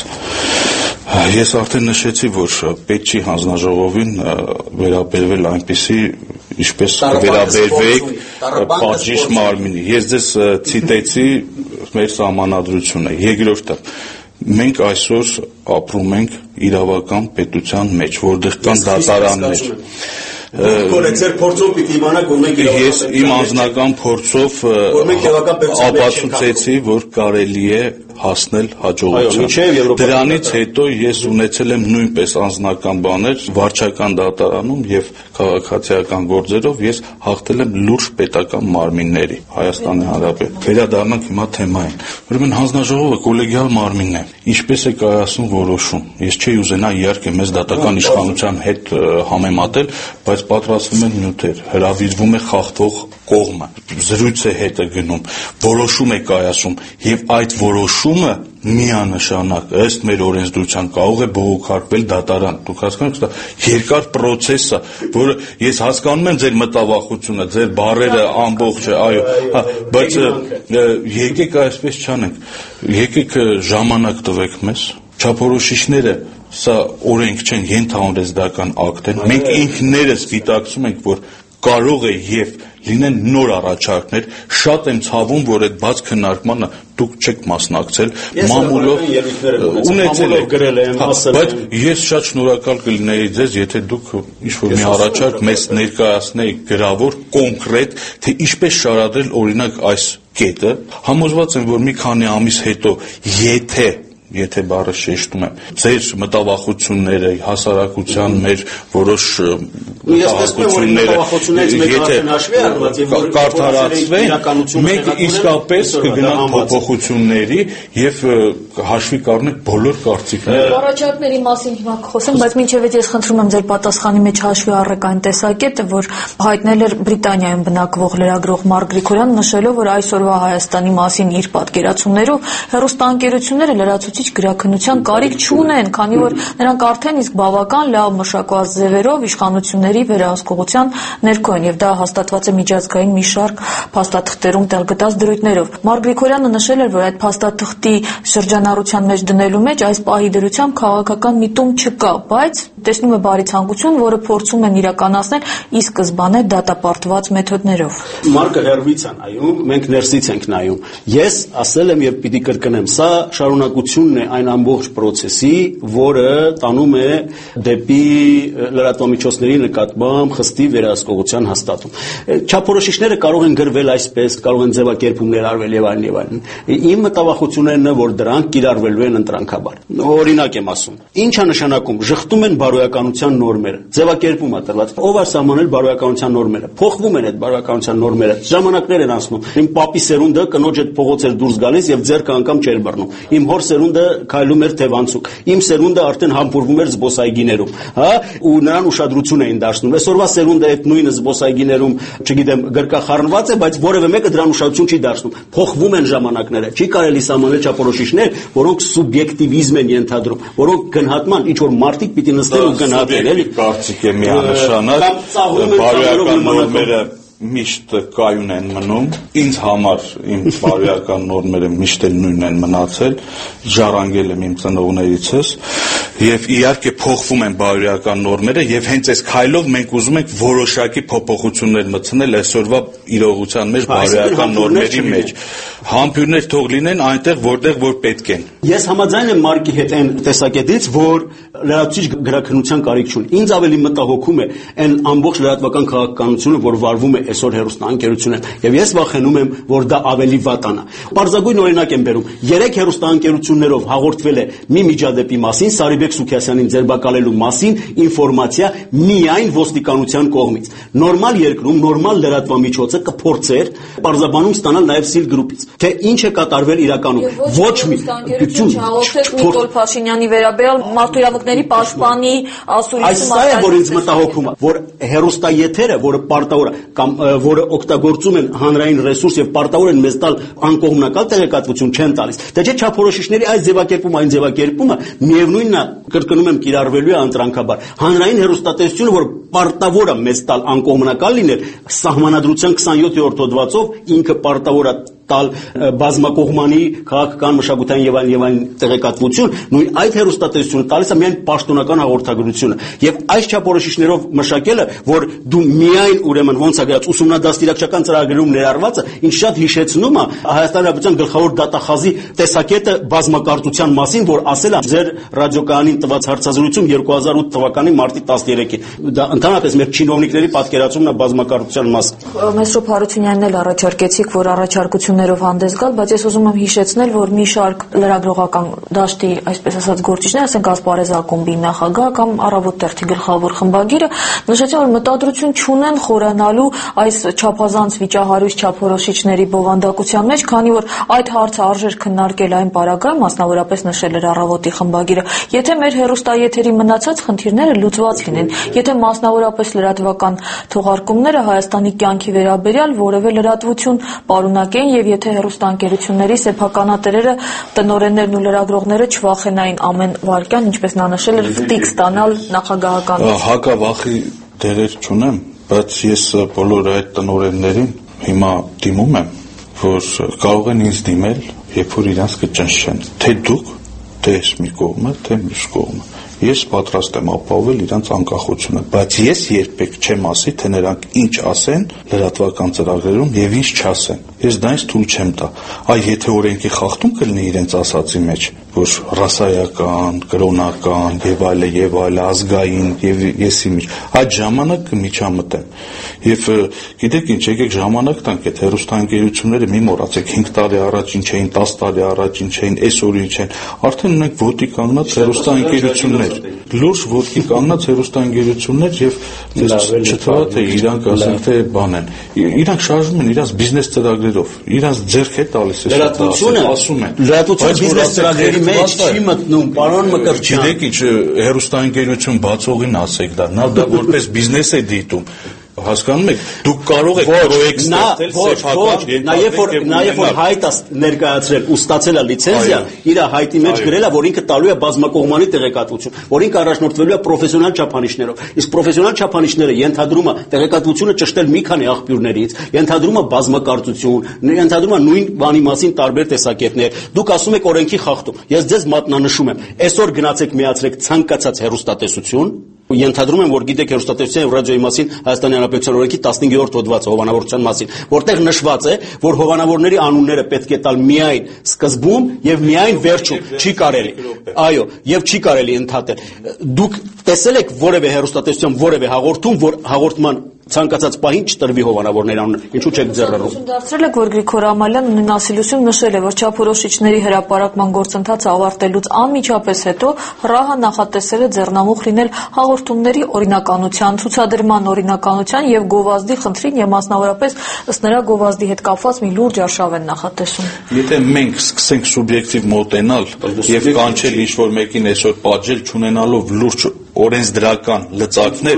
Ես արդեն նշեցի, որ պետք չի հանձնաժողովին վերաբերվել այնպիսի, ինչպես վերաբերվեք պատժիչ մարմինի։ Ես ձեզ ցիտեցի մեր սահմանադրությունը։ Երկրորդը մենք այսօր ապրում ենք իրավական պետության մեջ, որտեղ կան դատարաններ։ Ձեր փորձով պիտի իմանաք, որ մենք ես իմ անձնական փորձով ապացուցեցի, որ կարելի է հասնել հաջողության։ Դրանից հետո ես ունեցել եմ նույնպես անձնական բաներ վարչական դատարանում եւ քաղաքացիական գործերով ես հաղթել եմ լուրջ պետական մարմինների Հայաստանի Հանրապետության։ Վերադառնանք հիմա թեմային։ Ուրեմն հանձնաժողովը կոլեգիալ մարմին է։ Ինչպես է կայացնում որոշում։ Ես չի ուզենա իհարկե մեզ դատական իշխանության հետ համեմատել, բայց պատրաստվում են նյութեր, հրավիրվում է խախտող կողմը, զրույց է հետը գնում, որոշում է կայացում եւ այդ որոշումը միանշանակ ըստ մեր օրենսդրության կարող է բողոքարկվել դատարան։ Դուք հասկանում եք, երկար process է, որը ես հասկանում եմ ձեր մտավախությունը, ձեր բառերը ամբողջ է, այո, բայց եկեք այսպես չանենք, եկեք ժամանակ տվեք մեզ, չափորոշիչները սա օրենք չեն, ենթաօրենսդրական ակտ են, մենք ինքներս գիտակցում ենք, որ կարող է եւ լինեն նոր առաջարկներ, շատ եմ ցավում, որ այդ բաց քննարկմանը դուք չեք մասնակցել, մամուլով ունեցել եք գրել եմ, ասել եմ, բայց ես շատ շնորհակալ կլինեի ձեզ, եթե դուք ինչ-որ մի առաջարկ մեզ ներկայացնեիք գրավոր, կոնկրետ, թե ինչպես շարադրել օրինակ այս կետը, համոզված եմ, որ մի քանի ամիս հետո, եթե բառը շեշտում եմ, ձեր մտավախությունները, հասարակության մեր որոշ կարդարացվեն, մենք իսկապես կգնանք փոփոխությունների եւ հաշվի կառնենք բոլոր կարծիքները։ Առաջարկների մասին հիմա խոսեմ, բայց մինչև ես խնդրում եմ ձեր պատասխանի մեջ հաշվի առեք այն տեսակետը, որ հայտնել էր Բրիտանիայում բնակվող լրագրող Մարկ Գրիգորյանը, նշելով, որ այսօրվա Հայաստանի մասին իր պատկերացումներով հեռուստաընկերությունները լրացուցիչ գրաքննության կարիք չունեն, քանի որ նրանք արդեն իսկ բավական լավ մշակված ձևերով իշխանությունների վերահսկողության ներքո են եւ դա հաստատված է միջազգային մի շարք փաստաթղթերում տեղգտած դրույթներով։ Մարկ Գրիգորյանը նշել էր, որ այդ փաստաթղթի շրջանառության մեջ դնելու մեջ այս պահի դրությամբ քաղաքական միտում չկա, բայց տեսնում է բարի ցանկություն, որը փորձում են իրականացնել ի սկզբանե դատապարտված մեթոդներով։ Մարկը հերվից է նայում, մենք ներսից ենք նայում։ Ես ասել եմ եւ պիտի կրկնեմ, սա շարունակությունն է այն ամբողջ process-ի, որը տանում է դեպի լրատվամիջոցների նկատմամբ խստի վերահսկողության հաստատում։ Չափորոշիչները կարող են գրվել այսպես, կարող են ձևակերպումներ արվել եւ այլն եւ այլն։ Իմ մտավախությունն է, որ դրանք կիրառվելու են ընտրանքաբար։ Օրինակ եմ ասում։ Ինչ է նշանակում։ Ժխտում են բարոյականության նորմերը։ Ձևակերպում է տրված։ Ով է սահմանել բարոյականության նորմերը։ Փոխվում են այդ բարոյականության նորմերը։ Ժամանակներ են անցնում։ Իմ պապի սերունդը կնոջ հետ փողոց էր դուրս գալիս եւ ձեռքը անգամ չէր բռնում։ Իմ հոր սերունդը քայլում էր թևանցուկ։ Իմ սերունդը արդեն համբուրվում էր զբոսայգիներում, հա, ու նրան ուշադրություն էին դարձնում։ Այսօրվա սերունդը այդ նույնը զբոսայգիներում, չգիտեմ, գրկախառնված է, բայց որևէ մեկը դրան ուշադրություն չի դարձնում։ Փոխվում են ժամանակները։ Չի կարելի սահմանել չափորոշիչներ, որոնք սուբյեկտիվիզմ են ենթադրում, որոնք գնահատման ինչ որ մարդիկ պիտի նստեն ու գնահատեն, էլի։ Կարծիք է միանշանակ բարոյական նորմերը միշտ կայուն են մնում, ինձ համար իմ բարոյական նորմերը միշտ էլ նույնն են մնացել, ժառանգել եմ իմ ծնողներիցս եւ իհարկե փոխվում են բարոյական նորմերը եւ հենց այս քայլով մենք ուզում ենք որոշակի փոփոխություններ մտցնել այսօրվա իրողության մեջ բարոյական նորմերի մեջ։ Համբույրներ թող լինեն այնտեղ, որտեղ որ պետք են։ Ես համաձայն եմ Մարկի հետ այն տեսակետից, որ լրատվիչ գրաքննության կարիք չունի։ Ինձ ավելի մտահոգում է այն ամբողջ լրատվական քաղաքականությունը, որ վարվում է այսօր հեռուստաընկերություններում, եւ ես վախենում եմ, որ դա ավելի վատանա։ Պարզագույն օրինակ եմ բերում։ 3 հեռուստաընկերություններով հաղորդվել է մի միջադեպի մասին, Սարիբեկ Սուքիասյանին ձերբակալելու մասին ինֆորմացիա միայն ոստիկանության կողմից։ Նորմալ երկրում նորմալ լրատվամիջոցը կփորձեր պարզաբանում ստանալ նաեւ Սիլ գրուպից, թե ինչ է կատարվել իրականում։ Ոչ մի Նիկոլ Փաշինյանի վերաբերյալ մարդու պաշտպանի ասուլիսում։ Այս սա է, որ ինձ մտահոգում է, որ հեռուստաեթերը, որը պարտավոր է կամ որը օգտագործում են հանրային ռեսուրս եւ պարտավոր են մեզ տալ անկողմնակալ տեղեկատվություն չեն տալիս։ Դե չէ չափորոշիչների այս ձևակերպումը, այն ձևակերպումը միևնույնն է, կրկնում եմ, կիրառվելու է ընտրանքաբար։ Հանրային հեռուստատեսությունը, որ պարտավոր է մեզ տալ անկողմնակալ լինել, սահմանադրության 27-րդ հոդվածով ինքը պարտավոր է տալ բազմակողմանի քաղաքական մշակութային եւ այլն տեղեկատվություն, նույն այդ հեռուստատեսությունը տալիս է միայն պաշտոնական հաղորդագրությունը եւ այս չափորոշիչներով մշակելը, որ դու միայն ուրեմն ոնց է գրած ուսումնադաստիարակչական ծրագրերում ներառվածը, ինչ շատ հիշեցնում է Հայաստանի Հանրապետության գլխավոր դատախազի տեսակետը բազմակարծության մասին, որ ասել է ձեր ռադիոկայանին տված հարցազրույցում 2008 թվականի մարտի 13-ին։ Դա ընդհանրապես մեր չինովնիկների պատկերացումն է բազմակարծության մասը։ Մեսրոպ Հարությունյանն էլ առաջարկեցիք, որ առաջարկություններով հանդես գալ, բայց ես ուզում եմ հիշեցնել, որ մի շարք լրագրողական դաշտի, այսպես ասած, գործիչներ, ասենք Ասպարեզ ակումբի նախագահ կամ Առավոտ թերթի գլխավոր խմբագիրը նշեցին, որ մտադրություն չունեն խորանալու այս չափազանց վիճահարույց չափորոշիչների բովանդակության մեջ, քանի որ այդ հարցը արժեր քննարկել այն պարագայում, մասնավորապես նշել էր Առավոտի խմբագիրը, եթե մեր հեռուստաեթերի մնացած խնդիրները լուծված լինեն, եթե մասնավորապես լրատվական թողարկումները Հայաստանի կյանքի վերաբերյալ որևէ լրատվություն պարունակեն եւ եթե հեռուստաընկերությունների սեփականատերերը, տնօրեններն ու լրագրողները չվախենային ամեն վարքյան, ինչպես նա նշել էր, ֆտիկ ստանալ նախագահականից։ Հակավախի դերեր չունեմ, բայց ես բոլոր այդ տնօրեններին հիմա դիմում եմ, որ կարող են ինձ դիմել, երբ որ իրանց կճնշեն, թե դուք, թե մի կողմը, թե մյուս կողմը։ Ես պատրաստ եմ ապահովել իրանց անկախությունը, բայց ես երբեք չեմ ասի, թե նրանք ինչ ասեն լրատվական ծրագրերում եւ ինչ չասեն։ Ես դա ինձ թույլ չեմ տա։ Այ եթե օրենքի խախտում կլինի իրենց ասացի մեջ, որ ռասայական, կրոնական եւ այլ ազգային եւ եսի մեջ, այդ ժամանակ կմիջամտեմ։ Եվ գիտեք ինչ, եկեք ժամանակ տանք այդ հեռուստաընկերությունները, մի մոռացեք 5 տարի առաջ ինչ էին, 10 տարի առաջ ինչ էին, այսօր ինչ են։ Արդեն ունենք ոտի կանգնած հեռուստաընկերություններ, լուրջ ոտի կանգնած հեռուստաընկերություններ եւ չթվա թե իրանք ասենք թե բան են։ Իրանք շարժվում են իրենց բիզնես ծրագրերով, իրանք ձեռք է տալիս է ասում են։ Լրատվությունը բիզնես ծրագրերի մեջ չի մտնում, պարոն Մկրտչյան։ Գիտեք ինչ, հեռուստաընկերություն բացողին ասեք դա, նա դա որպես բիզնես է դիտում։ Հասկանում եք, դուք կարող եք պրոյեկտ ստեղծել սեփական, նաև որ հայտ ներկայացրել ու ստացել է լիցենզիա, իր հայտի մեջ գրել է, որ ինքը տալու է բազմակողմանի տեղեկատվություն, որ ինքը առաջնորդվելու է պրոֆեսիոնալ չափանիշներով։ Իսկ պրոֆեսիոնալ չափանիշները ենթադրում է տեղեկատվությունը ճշտել մի քանի աղբյուրներից, ենթադրում է բազմակարծություն, ենթադրում է նույն բանի մասին տարբեր տեսակետներ։ Դուք ասում եք օրենքի խախտում։ Ես ձեզ մատնանշում եմ, այսօր գնացեք միացրեք ցանկացած հեռուստատեսություն Ենթադրում եմ, որ գիտեք հեռուստատեսության եւ ռադիոյի մասին Հայաստանի Հանրապետության օրենքի 15-րդ հոդվածը հովանավորության մասին, որտեղ նշված է, որ հովանավորների անունները պետք է տալ միայն սկզբում եւ միայն վերջում, չի կարելի։ Այո, եւ չի կարելի ընդհատել։ Դուք տեսել եք որևէ հեռուստատեսության որևէ հաղորդում, որ հաղորդման ցանկացած պահին չտրվի հովանավորների անունը։ Ինչու՞ չեք ձեռնռում։ Դարձրել եք, որ Գրիգոր Ամալյանը նույն ասիլյուսում նշել է, որ չափորոշիչների հրապարակման գործընթացը ավարտելուց անմիջապես հետո ՌԱՀ-ը նախատեսել է ձեռնամուխ լինել հաղորդումների օրինականության, ցուցադրման օրինականության եւ գովազդի խնդրին եւ մասնավորապես ըստ նրա գովազդի հետ կապված մի լուրջ արշավ են նախատեսում։ Եթե մենք սկսենք սուբյեկտիվ մոտենալ եւ կանչել ինչ-որ մեկին այսօր պատժել չունենալով լուրջ օրենսդրական լծակներ,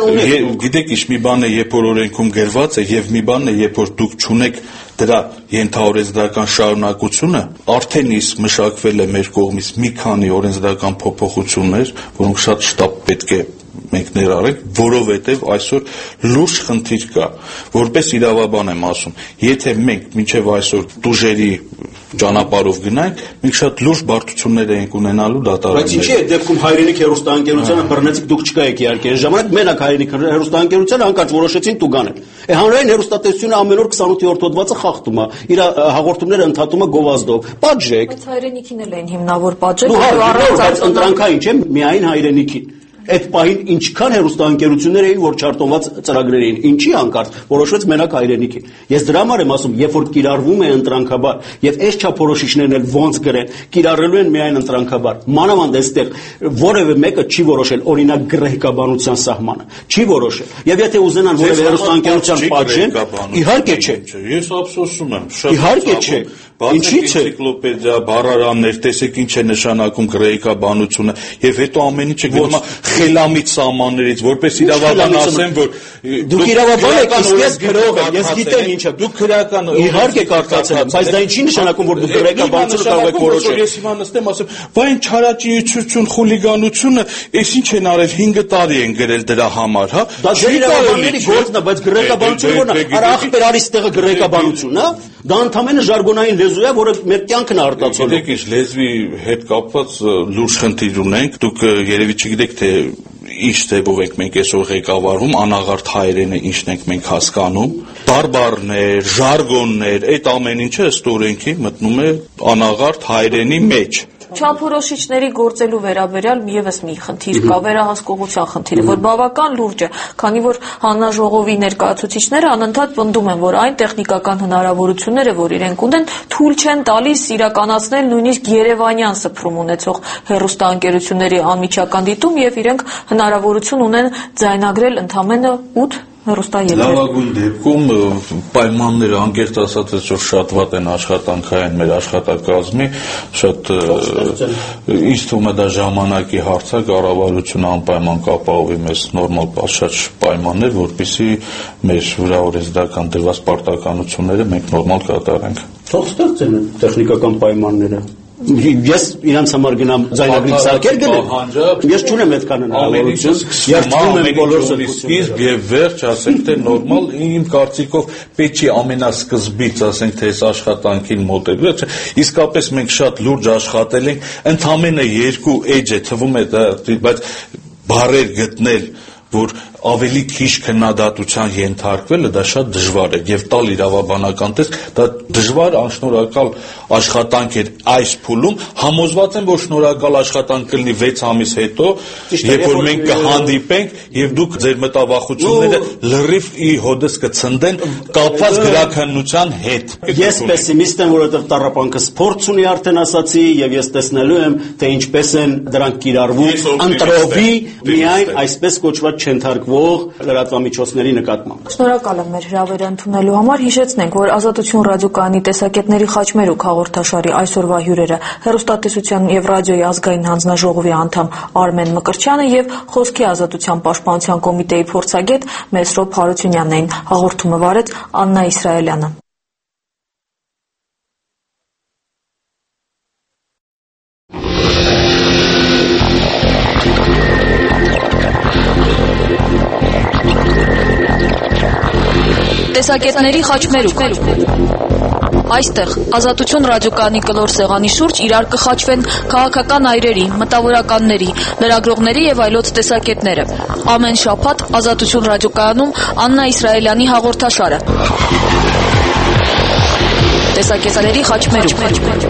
գիտեք ինչ մի բան է, երբ որ օրենքում գրված է եւ մի բան է, երբ որ դուք չունեք դրա ենթաօրենսդրական շարունակությունը, արդեն իսկ մշակվել է մեր կողմից մի քանի օրենսդրական փոփոխություններ, որոնք շատ շտապ պետք է մենք ներառենք, որովհետև այսօր լուրջ խնդիր կա, որպես իրավաբան եմ ասում, եթե մենք մինչև այսօր տուժերի ճանապարհով գնանք, մենք շատ լուրջ բարդություններ ենք ունենալու դատարաններում։ Բայց ինչի է դեպքում Հայրենիք հեռուստաընկերությանը բռնեցիք, դուք չկայեք իհարկե, այս ժամանակ մենակ Հայրենիք հեռուստաընկերությանը հանկարծ որոշեցին տուգանել։ Հանրային հեռուստատեսությունը ամեն օր 28-րդ հոդվածը խախտում է, իր հաղորդումները ընդհատում է գովազդով։ Պատժեք։ Բայց Հայրենիքին էլ էին հիմնավոր պատժել, առանց ընտրանքային չէ, միայն Հայրենիքին։ Այդ պահին ինչքան հեռուստաընկերություններ էին, որ չարտոնված ծրագրեր էին, ինչի հանկարծ որոշվեց մենակ Հայրենիքին։ Ես դրա համար եմ ասում, երբ որ կիրառվում է ընտրանքաբար, եւ այս չափորոշիչներն էլ ոնց գրեն, կիրառելու են միայն ընտրանքաբար։ Մանավանդ այստեղ որևէ մեկը չի որոշել օրինակ գրեհկաբանության սահմանը, չի որոշել։ Եվ եթե ուզենան որևէ հեռուստաընկերության պատժեն, իհարկե չէ։ Ես ափսոսում եմ, շատ իհարկե չէ։ Ինչի՞ չէ էնցիկլոպեդիա, բառարաններ, տեսեք ինչ է նշանակում գրեհկաբանությունը, եւ հետո ամեն ինչը գնում է խելամիտ սահմաններից, որպես իրավաբան ասեմ, որ դուք իրավաբան եք, իսկ ես գրող եմ, ես գիտեմ ինչ է, դուք քրեական իհարկե կարծացել եմ, բայց դա ինչի նշանակում, որ դուք գրեհկաբանությունը կարող եք որոշել։ Ես հիմա նստեմ ասեմ, վայ ինչ չարաճիություն, խուլիգանությունը, այս ինչ են արել 5 տարի են գրել դրա համար, հա։ Դա ձեր իրավաբանների գործն է, բայց գրեհկաբանությունը որն է, արա ախպեր արի ստեղը գրեհկաբանությունն է, դա ընդհանրապես ժարգոնային լեզու է, որը մեր կյանքն է արտացոլում։ Գիտեք ինչ, լեզվի հետ կապված լուրջ խնդիր ունենք, դուք երևի չգիտեք թե ինչ ձևով ենք մենք այսօր ղեկավարվում, անաղարտ հայերենը ինչն ենք մենք հասկանում, բարբառներ, ժարգոններ, այդ ամեն ինչը ըստ օրենքի մտնում է անաղարտ հայերենի մեջ։ Չափորոշիչների գործելու վերաբերյալ եւս մի խնդիր կա, վերահսկողության խնդիրը, որ բավական լուրջ է, քանի որ հանրաժողովի ներկայացուցիչները անընդհատ պնդում են, որ այն տեխնիկական հնարավորությունները, որ իրենք ունեն, թույլ չեն տալիս իրականացնել նույնիսկ երևանյան սփռում ունեցող հեռուստաընկերությունների անմիջական դիտում եւ իրենք հնարավորություն ունեն ձայնագրել ընդամենը 8 Լավագույն դեպքում պայմանները անկեղծ ասած այսօր շատ վատ են աշխատանքային մեր աշխատակազմի, շատ ինձ թվում է դա ժամանակի հարց է, կառավարությունը անպայման կապահովի մեզ նորմալ պատշաճ պայմաններ, որպեսզի մեր վրա օրենսդրական դրված պարտականությունները մենք նորմալ կատարենք։ Թող ստեղծեն տեխնիկական պայմանները։ Ես իրանց համար գնամ ձայնագրի սարքեր գնեմ։ Ես չունեմ այդքան հնարավորություն։ Երթվում եմ բոլոր սկիզբ եւ վերջ, ասենք թե նորմալ, իմ կարծիքով պետք է ամենասկզբից, ասենք թե այս աշխատանքին մոտենալու։ Իսկապես մենք շատ լուրջ աշխատել ենք, ընդամենը 2 էջ է թվում է դա, բայց բառեր գտնել, որ ավելի քիչ քննադատության ենթարկվելը դա շատ դժվար է եւ տալ իրավաբանական տեսք դա դժվար անշնորհակալ աշխատանք էր այս փուլում համոզված եմ որ շնորհակալ աշխատանք կլինի 6 ամիս հետո երբ որ մենք կհանդիպենք եւ դուք ձեր մտավախությունները լրիվ ի հոդս կցնդեն կապված գրաքննության հետ ես պեսիմիստ եմ որովհետեւ տառապանքը սփորձ ունի արդեն ասացի եւ ես տեսնելու եմ թե ինչպես են դրանք կիրառվում ընտրովի միայն այսպես կոչված չընթարկվող լրատվամիջոցների նկատմամբ։ Շնորհակալ եմ մեր հրավերը ընդունելու համար։ Հիշեցնենք, որ Ազատություն ռադիոկայանի տեսակետների խաչմերուկ հաղորդաշարի այսօրվա հյուրերը հեռուստատեսության եւ ռադիոյի ազգային հանձնաժողովի անդամ Արմեն Մկրտչյանը եւ Խոսքի ազատության պաշտպանության կոմիտեի փորձագետ Մեսրոպ Հարությունյանն էին։ Հաղորդումը վարեց Աննա Իսրայելյանը։ Տեսակետների խաչմերուկ։ Այստեղ Ազատություն ռադիոկայանի կլոր սեղանի շուրջ իրար կխաչվեն քաղաքական այրերի, մտավորականների, լրագրողների եւ այլոց տեսակետները։ Ամեն շաբաթ Ազատություն ռադիոկայանում Աննա Իսրայելյանի հաղորդաշարը։ Տեսակետների խաչմերուկ։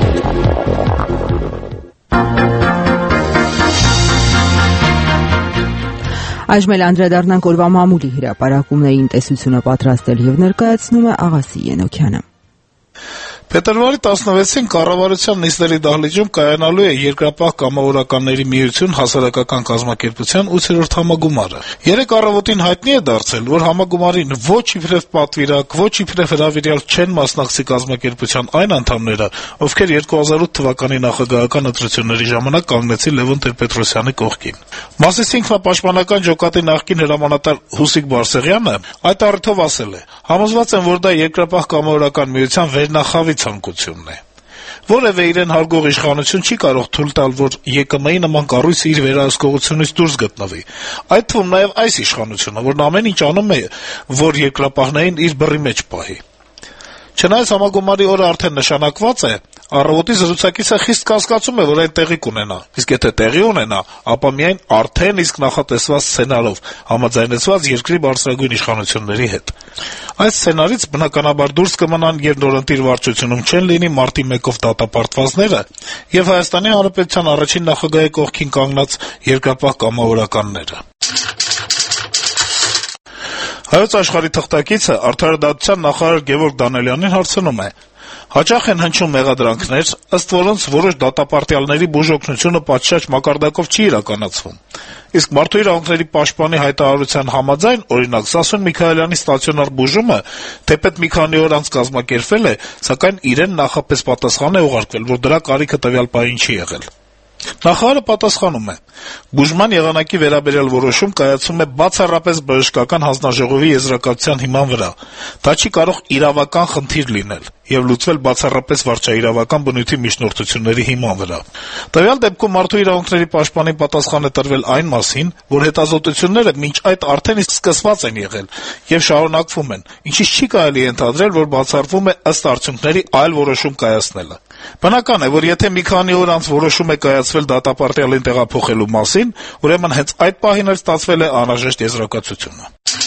Այժմ էլ անդրադառնանք օրվա մամուլի հրապարակումներին տեսությունը պատրաստել եւ ներկայացնում է Աղասի Ենոքյանը։ Փետրվարի 16-ին կառավարության նիստերի դահլիճում կայանալու է Երկրապահ կամավորականների միություն հասարակական կազմակերպության 8-րդ համագումարը։ Երեկ առավոտին հայտնի է դարձել, որ համագումարին ոչ իբրև պատվիրակ, ոչ իբրև հրավիրյալ չեն մասնակցի կազմակերպության այն անդամները, ովքեր 2008 թվականի նախագահական ընտրությունների ժամանակ կանգնեցին Լևոն Տեր-Պետրոսյանի կողքին։ Մասիս ինքնապաշտպանական ջոկատի նախկին հրամանատար Հուսիկ Բարսեղյանը այդ առիթով ասել է. «Համոզված եմ, որ դա Երկրապահ կամավորական միության վերնախավի ցանկությունն է։ Որևէ իրեն հարգող իշխանություն չի կարող թույլ տալ, որ ԵԿՄ-ի նման կառույցը իր վերահսկողությունից դուրս գտնվի։ Այդ թվում նաև այս իշխանությունը, որն ամեն ինչ անում է, որ երկրապահներին իր բռի մեջ պահի։ Չնայած համագումարի օրը արդեն նշանակված է, առավոտի զրուցակիցը խիստ կասկածում է, որ այն տեղի կունենա, իսկ եթե տեղի ունենա, ապա միայն արդեն իսկ նախատեսված սցենարով, համաձայնեցված երկրի բարձրագույն իշխանությունների հետ։ Այս սցենարից բնականաբար դուրս կմնան եւ նորընտիր վարչությունում չեն լինի մարտի 1-ով դատապարտվածները եւ Հայաստանի Հանրապետության առաջին նախագահի կողքին կանգնած երկրապահ կամավորականները»։ Հայոց աշխարհի թղթակիցը արդարադատության նախարար Գևորգ Դանիելյանին հարցնում է. «Հաճախ են հնչում մեղադրանքներ, ըստ որոնց որոշ դատապարտյալների բուժօգնությունը պատշաճ մակարդակով չի իրականացվում։ Իսկ Մարդու իրավունքների պաշտպանի հայտարարության համաձայն, օրինակ, Սասուն Միքայելյանի ստացիոնար բուժումը թեպետ մի քանի օր անց կազմակերպվել է, սակայն իրեն նախապես պատասխան է ուղարկվել, որ դրա կարիքը տվյալ պահին չի եղել»։ Նախարարը պատասխանում է. «Բուժման եղանակի վերաբերյալ որոշում կայացում է բացառապես բժշկական հանձնաժողովի եզրակացության հիման վրա։ Դա չի կարող իրավական խնդիր լինել եւ լուծվել բացառապես վարչաիրավական բնույթի միջնորդությունների հիման վրա։ Տվյալ դեպքում Մարդու իրավունքների պաշտպանին պատասխան է տրվել այն մասին, որ հետազոտությունները մինչ այդ արդեն իսկ սկսված են եղել եւ շարունակվում են, ինչից չի կարելի ենթադրել, որ բացառվում է ըստ արդյունքների այլ որոշում կայացնելը։ Բնական է, որ եթե մի քանի օր անց որոշում է կայացվել դատապարտյալին տեղափոխելու մասին, ուրեմն հենց այդ պահին էլ ստացվել է անհրաժեշտ եզրակացությունը»։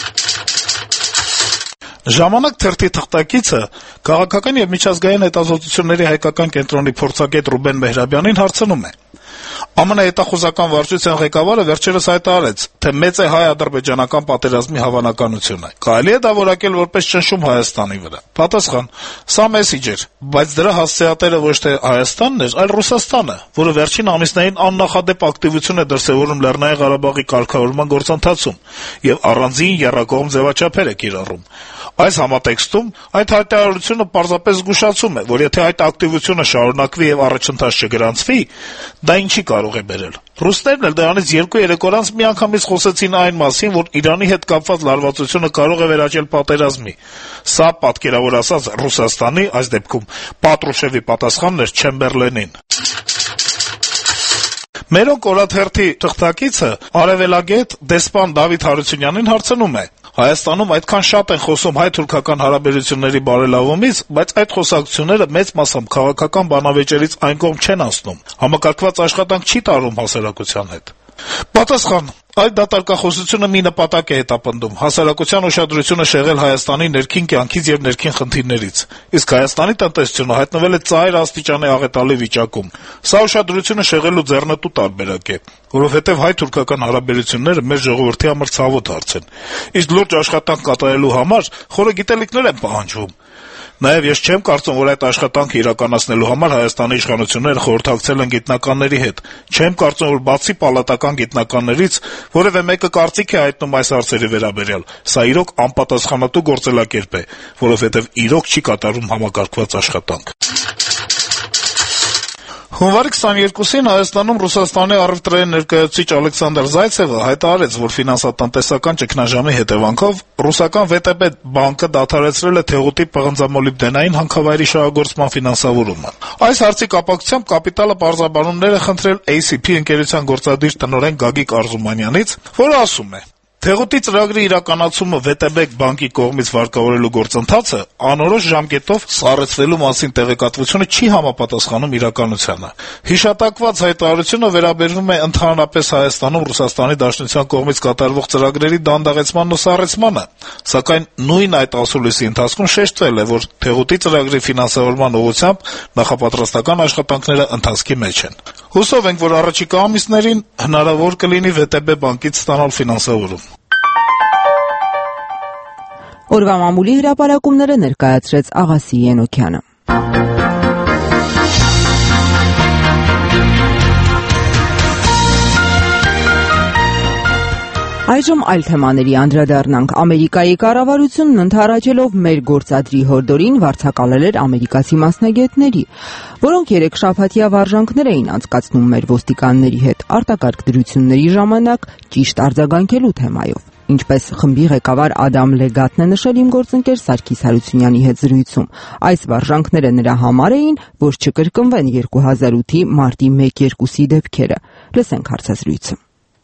«Ժամանակ» թերթի թղթակիցը քաղաքական եւ միջազգային հետազոտությունների հայկական կենտրոնի փորձագետ Ռուբեն Մեհրաբյանին հարցնում է. «ԱՄՆ հետախուզական վարչության ղեկավարը վերջերս հայտարարեց, թե մեծ է հայ-ադրբեջանական պատերազմի հավանականությունը։ Կարելի է դա որակել որպես ճնշում Հայաստանի վրա»։ Պատասխան. «Սա մեսիջ էր, բայց դրա հասցեատերը ոչ թե Հայաստանն էր, այլ Ռուսաստանը, որը վերջին ամիսներին աննախադեպ ակտիվություն է դրսեւորում Լեռնային Ղարաբաղի կարգավորման գործընթացում եւ առանձին եռակողմ ձեւաչափեր է կիրառում։ Այս համատեքստում այդ հայտարարությունը պարզապես զգուշացում է, որ եթե այդ ակտիվությունը շարունակվի եւ առաջընթաց չգրանցվի, դա ինչի կարող է բերել։ Ռուսներն էլ դրանից 2-3 օր անց միանգամից խոսեցին այն մասին, որ Իրանի հետ կապված լարվածությունը կարող է վերաճել պատերազմի։ Սա, պատկերավոր ասած, Ռուսաստանի, այս դեպքում Պատրուշևի պատասխանն էր Չեմբերլենին»։ «Մերոնք» օրաթերթի թղթակիցը արեւելագետ դեսպան Դավիթ Հարությունյանին հարցնում է. «Հայաստանում այդքան շատ են խոսում հայ-թուրքական հարաբերությունների բարելավումից, բայց այդ խոսակցությունները մեծ մասամբ քաղաքական բանավեճերից այն կողմ չեն անցնում, համակարգված աշխատանք չի տարվում հասարակության հետ»։ Պատասխան. «Այդ դատարկախոսությունը մի նպատակ է հետապնդում՝ հասարակության ուշադրությունը շեղել Հայաստանի ներքին կյանքից եւ ներքին խնդիրներից, իսկ Հայաստանի տնտեսությունը հայտնվել է ծայր աստիճանի աղետալի վիճակում։ Սա ուշադրությունը շեղելու ձեռնտու տարբերակ է, որովհետեւ հայ-թուրքական հարաբերությունները մեր ժողովրդի համար ցավոտ հարց են, իսկ լուրջ աշխատանք կատարելու համար խորը գիտելիքներ են պահանջվում։ Նաեւ ես չեմ կարծում, որ այդ աշխատանքը իրականացնելու համար Հայաստանի իշխանությունները խորհրդակցել են գիտնականների հետ։ Չեմ կարծում, որ բացի պալատական գիտնականներից որևէ մեկը կարծիք է հայտնում այս հարցերի վերաբերյալ։ Սա իրոք անպատասխանատու գործելակերպ է, որովհետեւ իրոք չի կատարվում համակարգված աշխատանք»։ Հունվարի 22-ին Հայաստանում Ռուսաստանի առևտրային ներկայացուցիչ Ալեքսանդր Զայցևը հայտարարեց, որ ֆինանսատնտեսական ճգնաժամի հետևանքով ռուսական ՎՏԲ բանկը դադարեցրել է թեղուտի պղնձամոլիբդենային հանքավայրի շահագործման ֆինանսավորումը։ Այս հարցի կապակցությամբ «Կապիտալ»-ը պարզաբանումներ է խնդրել ACP ընկերության գործադիր տնօրեն Գագիկ Արզումանյանից, որը ասում է. Թեղուտի ծրագրի իրականացումը ՎՏԲ բանկի կողմից վարկավորելու գործընթացը անորոշ ժամկետով սառեցվելու մասին տեղեկատվությունը չի համապատասխանում իրականությանը։ Հիշատակված հայտարարությունը վերաբերվում է ընդհանրապես Հայաստանում Ռուսաստանի Դաշնության կողմից կատարվող ծրագրերի դանդաղեցմանն ու սառեցմանը, սակայն նույն այդ ասուլիսի ընթացքում շեշտվել է, որ թեղուտի ծրագրի ֆինանսավորման ուղղությամբ նախապատրաստական աշխատանքները ընթացքի մեջ են։ Հուսով ենք, որ առաջիկա ամիսներին հնարավոր կլինի ՎՏԲ բանկից ստանալ ֆինանսավորում։ Օրվա մամուլի հրապարակումները ներկայացրեց Աղասի Ենոքյանը։ Այժմ այլ թեմաների անդրադառնանք։ Ամերիկայի կառավարությունն ընդառաջելով մեր գործադրի հորդորին վարձակալել էր ամերիկացի մասնագետների, որոնք 3 շաբաթյա վարժանքներ էին անցկացնում մեր ոստիկանների հետ արտակարգ դրությունների ժամանակ ճիշտ արձագանքելու թեմայով։ Ինչպես խմբի ղեկավար Ադամ Լեգատն է նշել իմ գործընկեր Սարգիս Հարությունյանի հետ զրույցում, այս վարժանքները նրա համար էին, որ չկրկնվեն 2008-ի մարտի 1-2-ի դեպքերը։ Լսենք հարցազրույցը։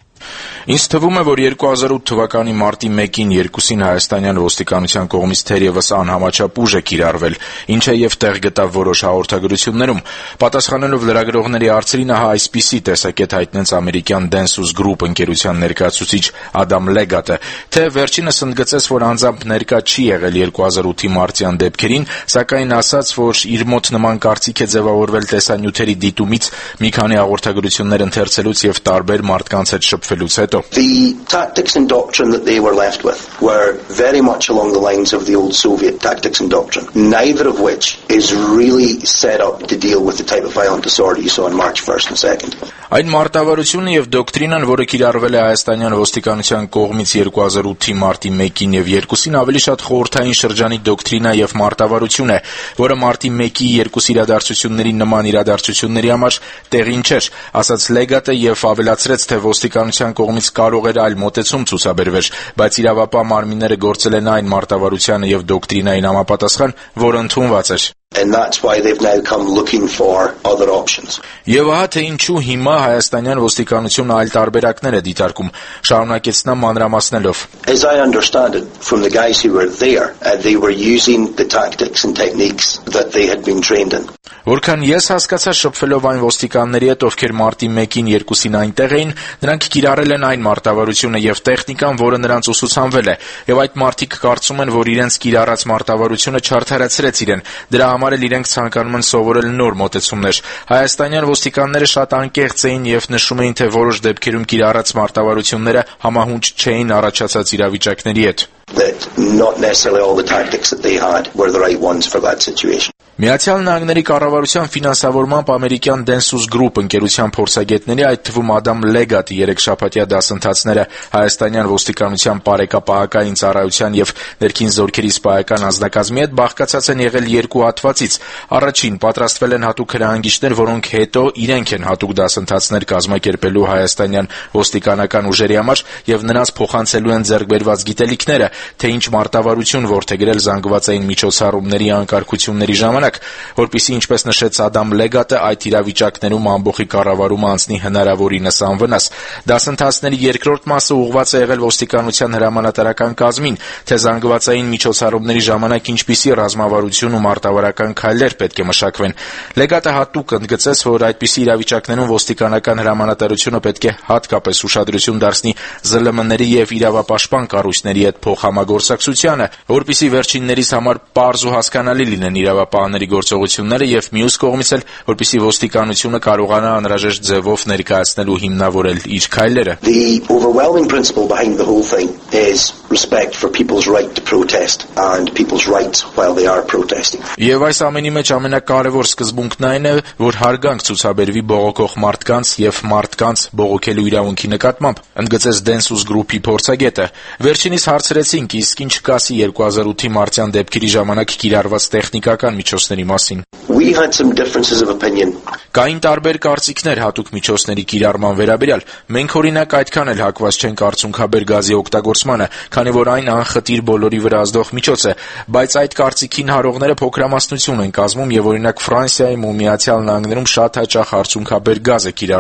Ինձ թվում է, որ 2008 թվականի մարտի 1-ին 2-ին հայաստանյան ոստիկանության կողմից թերևս անհամաչափ ուժ է կիրառվել, ինչը եւ տեղ գտավ որոշ հաղորդագրություններում։ Պատասխանելով լրագրողների հարցերին, ահա այսպիսի տեսակետ հայտնեց ամերիկյան Densus Group ընկերության ներկայացուցիչ Ադամ Լեգատը, թե վերջինս ընդգծեց, որ անձամբ ներկա չի եղել 2008-ի մարտյան դեպքերին, սակայն ասաց, որ իր մոտ նման կարծիք է ձևավորվել տեսանյութերի դիտումից, մի քանի հաղորդագրություններ ընթերցելուց եւ տարբեր մարդկանց հետ շփվելուց հետո։ The tactics and doctrine that they were left with were very much along the lines of the old Soviet tactics and doctrine, neither of which is really set up to deal with the type of violent disorder you saw on March 1st and 2nd. Այն մարտավարությունը եւ դոկտրինան, որը կիրառվել է հայաստանյան ոստիկանության կողմից 2008-ի մարտի 1-ին եւ 2-ին, ավելի շատ խորհրդային շրջանի դոկտրինա եւ մարտավարություն է, որը մարտի 1-ի 2 իրադարձությունների նման իրադարձությունների համար տեղին չէր, ասաց Լեգատը եւ ավելացրեց, թե ոստիկանության կողմից կարող էր այլ մոտեցում ցուցաբերվել, բայց իրավապահ մարմինները գործել են այն մարտավարությանը եւ դոկտրինային համապատասխան, որը ընդունված էր։ And that's why they've now come looking for other options. Եվ ահա թե ինչու հիմա հայաստանյան ոստիկանությունը այլ տարբերակներ է դիտարկում, շարունակեց նա մանրամասնելով. As I understand it from the guys who were there, they were using the tactics and techniques that they had been trained in. Որքան ես հասկացա շփվելով այն ոստիկանների հետ, ովքեր մարտի 1-ին 2-ին այնտեղ էին, նրանք կիրառել են այն մարտավարությունը եւ տեխնիկան, որը նրանց ուսուցանվել է, եւ այդ մարդիկ կարծում են, որ իրենց կիրառած մարտավարությունը չարդարացրեց իրեն։ Դրա համար էլ իրենք ցանկանում են սովորել նոր մոտեցումներ։ Հայաստանյան ոստիկանները շատ անկեղծ էին եւ նշում էին, թե որոշ դեպքերում կիրառած մարտավարությունները համահունչ չէին առաջացած իրավիճակների հետ։ That not necessarily all the tactics that they had were the right ones for that situation. Միացյալ Նահանգների կառավարության ֆինանսավորմամբ ամերիկյան Densus Group ընկերության փորձագետների, այդ թվում Ադամ Լեգատի 3 շաբաթյա դասընթացները հայաստանյան ոստիկանության պարեկապահական ծառայության եւ ներքին զորքերի սպայական անձնակազմի հետ բաղկացած են եղել 2 հատվածից։ Առաջին պատրաստվել են հատուկ հրահանգիչներ, որոնք հետո իրենք են հատուկ դասընթացներ կազմակերպելու հայաստանյան ոստիկանական ուժերի համար եւ նրանց փոխանցելու են ձեռքբերված գիտելիքները, թե ինչ մարտավարություն որդեգրել զանգվածային միջոցառումների անկարգությունների ժամանակ, որպեսզի, ինչպես նշեց Ադամ Լեգատը, այդ իրավիճակներում ամբողջի կառավարումը անցնի հնարավորինս անվնաս։ Դասընթացների երկրորդ մասը ուղղված է եղել ոստիկանության հրամանատարական կազմին, թե զանգվածային միջոցառումների ժամանակ ինչպիսի ռազմավարություն ու մարտավարական քայլեր պետք է մշակվեն։ Լեգատը հատուկ ընդգծեց, որ այդպիսի իրավիճակներում ոստիկանական հրամանատարությունը պետք է հատկապես ուշադրություն դարձնի ԶԼՄ-ների եւ իրավապաշտպան կառույցների հետ փոխհամագործակցությանը, որպեսզի վերջիններիս համար պարզ ու հասկանալի լինեն իրավապահների գործողությունները եւ մյուս կողմից էլ, որպեսզի ոստիկանությունը կարողանա անհրաժեշտ ձևով ներկայացնել ու հիմնավորել իր քայլերը։ The overwhelming principle behind the whole thing is respect for people's right to protest and people's rights while they are protesting. Եվ այս ամենի մեջ ամենակարևոր սկզբունքն այն է, որ հարգանք ցուցաբերվի բողոքող մարդկանց եւ մարդկանց բողոքելու իրավունքի նկատմամբ, ընդգծեց Densus Group-ի փորձագետը։ Վերջինիս հարցրեցինք, իսկ ինչ կասի 2008-ի մարտյան դեպքերի ժամանակ կիրառված տեխնիկական միջոցների մասին։ We had some differences of opinion. Կային տարբեր կարծիքներ հատուկ միջոցների կիրառման վերաբերյալ։ Մենք օրինակ այդքան էլ հակված չենք արցունքաբեր գազի օգտագործմանը, քանի որ այն անխտիր բոլորի վրա ազդող միջոց է, բայց այդ կարծիքին հարողները փոքրամասնություն են կազմում եւ օրինակ Ֆրանսիայում ու Միացյալ Նահանգներում շատ հաճախ արցունքաբեր գազ է կիրառվում։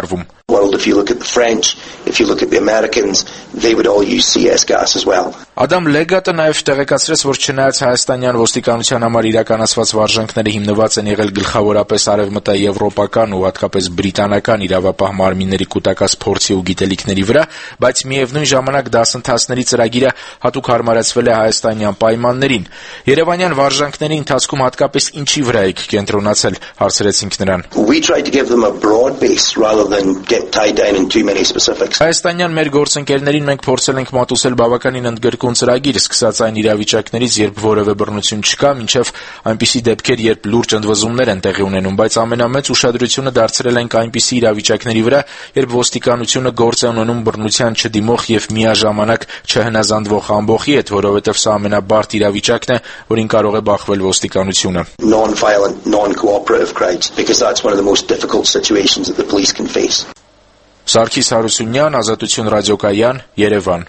world. If you look at the French, if you look at the Americans, they would all use CS gas as well. Ադամ Լեգատը նաև տեղեկացրեց, որ չնայած հայաստանյան ոստիկանության համար իրականացված վարժանքները հիմնված են եղել գլխավորապես արևմտաեվրոպական ու հատկապես բրիտանական իրավապահ մարմինների կուտակած փորձի ու գիտելիքների վրա, բայց միևնույն ժամանակ դասընթացների ծրագիրը հատուկ հարմարեցվել է հայաստանյան պայմաններին։ Երևանյան վարժանքների ընթացքում հատկապես ինչի վրա եք կենտրոնացել, հարցրեցինք նրան։ We try to give them a broad base rather than get tied down in too many specifics. Հայաստանյան մեր գործընկերներին մենք փորձել ենք մատուցել բավականին ընդգրկուն ծրագիր, սկսած այն իրավիճակներից, երբ որևէ բռնություն չկա, մինչև այնպիսի դեպքեր, երբ լուրջ ընդվզումներ են տեղի ունենում, բայց ամենամեծ ուշադրությունը դարձրել ենք այնպիսի իրավիճակների վրա, երբ ոստիկանությունը գործ է ունենում բռնության չդիմող եւ միաժամանակ չհնազանդվող ամբոխի հետ, որովհետեւ սա ամենաբարդ իրավիճակն է, որին կարող է բախվել ոստիկանությունը։ Non-violent, non-cooperative crowds, because that's one of the most difficult situations that the police can face. Սարգիս Հարությունյան, Ազատություն ռադիոկայան, Երևան։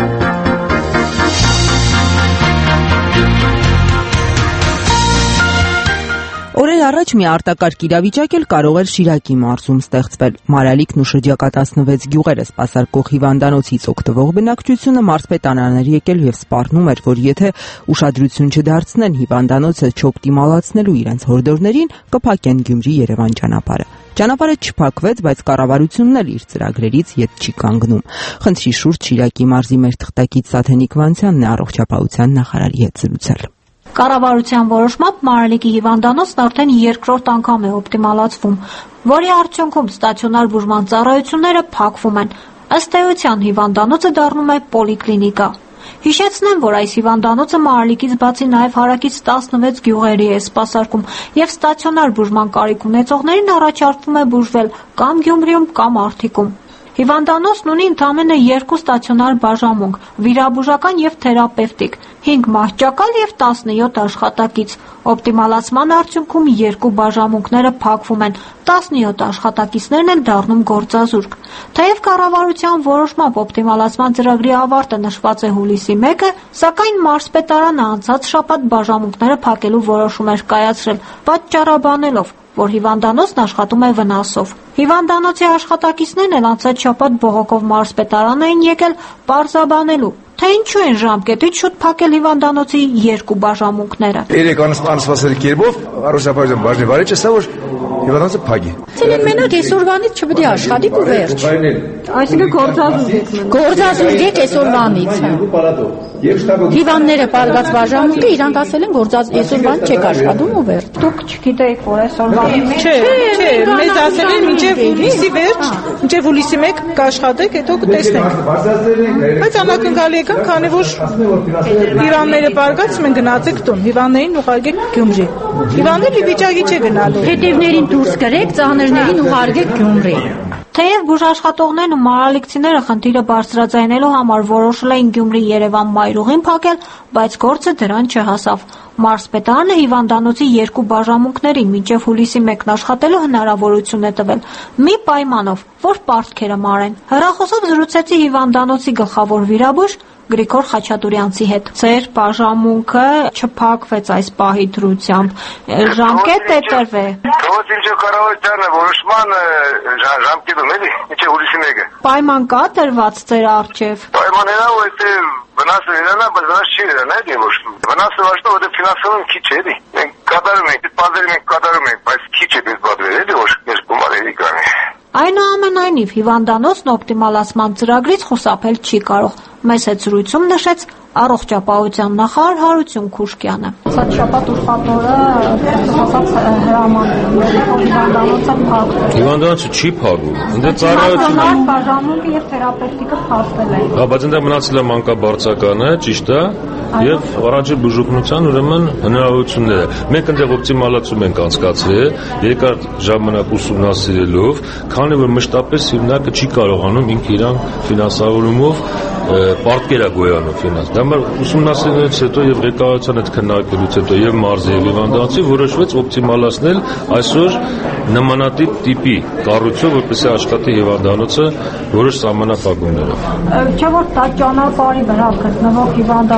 Օրեր առաջ մի արտակարգ իրավիճակ էլ կարող էր Շիրակի մարզում ստեղծվել։ Մարալիկն ու շրջակա 16 գյուղերը սպասարկող հիվանդանոցից օգտվող բնակչությունը մարզպետարաններ եկել եւ սպառնում էր, որ եթե ուշադրություն չդարձնեն հիվանդանոցը չօպտիմալացնելու իրենց հորդորներին, կփակեն Գյումրի-Երևան ճանապարհը։ Ճանապարհը չփակվեց, բայց կառավարությունն էլ իր ծրագրերից ետ չի կանգնում։ Խնդրի շուրջ Շիրակի մարզի մեր թղթակից Սաթենիկ Վանցյանն է առողջապահության նախարարի հետ զրուցել։ Կառավարության որոշմամբ Մարալիկի հիվանդանոցն արդեն երկրորդ անգամ է օպտիմալացվում, որի արդյունքում ստացիոնար բուժման ծառայությունները փակվում են։ Ըստ էության հիվանդանոցը դառնում է պոլիկլինիկա։ Հիշեցնեմ, որ այս հիվանդանոցը Մարալիկից բացի նաև հարակից 16 գյուղերի է սպասարկում եւ ստացիոնար բուժման կարիք ունեցողներին առաջարկվում է բուժվել կամ Գյումրիում, կամ Արթիկում։ Հիվանդանոցն ունի ընդամենը 2 ստացիոնար բաժանմունք՝ վիրաբուժական եւ թերապևտիկ, 5 մահճակալ եւ 17 աշխատակից։ Օպտիմալացման արդյունքում 2 բաժանմունքները փակվում են, 17 աշխատակիցներն էլ դառնում գործազուրկ։ Թեև կառավարության որոշմամբ օպտիմալացման ծրագրի ավարտը նշված է հուլիսի 1-ը, սակայն մարզպետարանը անցած շաբաթ բաժանմունքները փակելու որոշում էր կայացրել, պատճառաբանելով, որ հիվանդանոցն աշխատում է վնասով։ Հիվանդանոցի աշխատակիցներն էլ անցած շաբաթ բողոքով մարզպետարան էին եկել պարզաբանելու, թե ինչու են ժամկետից շուտ փակել հիվանդանոցի 2 բաժանմունքները։ Երեք անսպասելի կերպով առողջապահության բաժնի վարիչը ասա, որ հիվանդանոցը փակի։ Ցելեն մենակ այսօրվանից չպետք է աշխատի ու վերջ։ Այսինքն գործազուրկ եք մնում։ Գործազուրկ եք այսօրվանից։ Հիվանդները պարզված բաժանմունքը իրանք ասել են այսօրվանից չեք աշխատում ու վերջ։ Դուք չգիտեիք, որ այսօրվանից Չէ, մեզ ասել են մինչև հուլիսի վերջ, մինչև հուլիսի 1 կաշխատեք, հետո կտեսնենք։ Բայց անակնկալի եկան, քանի որ հիվանդները պարկած մենք գնացեք տուն, հիվանդներին ուղարկեք Գյումրի։ Հիվանդների վիճակի չէ գնալու։ Հետևներին դուրս գրեք, ծանրներին ուղարկեք Գյումրի։ Թեև բուժաշխատողներն ու մարալիկցիները խնդիրը բարձրաձայնելու համար որոշել էին Գյումրի-Երևան մայրուղին փակել, բայց գործը դրան չհասավ։ Մարզպետարանը հիվանդանոցի 2 բաժանմունքներին մինչև հուլիսի 1-ն աշխատելու հնարավորություն է տվել, մի պայմանով, որ պարտքերը մարեն։ Հեռախոսով զրուցեցի հիվանդանոցի գլխավոր վիրաբույժ Գրիգոր Խաչատուրյանցի հետ։ Ձեր բաժանմունքը չփակվեց այս պահի դրությամբ։ Ժամկետ է տրվել։ Թող ինչ կառավարությանը որոշման ժամկետում էլի, ինչ հուլիսի 1-ը։ Պայման կա տրված ձեր առջև։ Պայմանն է, որ դե վնասը իրենա, բայց վնաս չի իրենա, էլի ոչ։ Վնասը ոչ թե ֆինանսավորում քիչ է, էլի։ Մենք կատարում ենք, բազերը մենք կատարում ենք, բայց քիչ է դες բادرել, էլի ոչ, մեր գումարերի կանի։ Այնուամենայնիվ հիվանդանոցն օպտիմալացման ծրագրից խուսափել չի կարող։ Մեզ հետ զրույցում նշեց առողջապահության նախարար Հարություն Քուշկյանը։ Սա շաբաթ ուրբաթօրը ասած հիվանդանոցը փակվել։ Հիվանդանոցը չի փակվում։ Ընդ ծառայությունը բաժանմունքը եւ թերապևտիկը փակվել են։ Հա, բայց ընդ մնացել է մանկաբարձականը, ճիշտ է, եւ առանց բուժօգնության ուրեմն հնարավորությունները։ Մենք ընդ օպտիմալացում ենք անցկացրել, երկար ժամանակ ուսումնասիրելով, քանի որ մշտապես հիմնարկը չի կարողանում ինքը իրան ֆինանսավորումով պարտքեր է գոյանում ֆինանս։ Դա մեր ուսումնասիրությունից հետո եւ ղեկավարության հետ քննարկելուց հետո եւ մարզի եւ հիվանդանոցի որոշվեց օպտիմալացնել այսօր նմանատիպ տիպի կառույցով, որպեսզի աշխատի հիվանդանոցը որոշ սահմանափակումներով։ Չէ՞ որ դա ճանապարհի վրա գտնվող հիվանդանոց է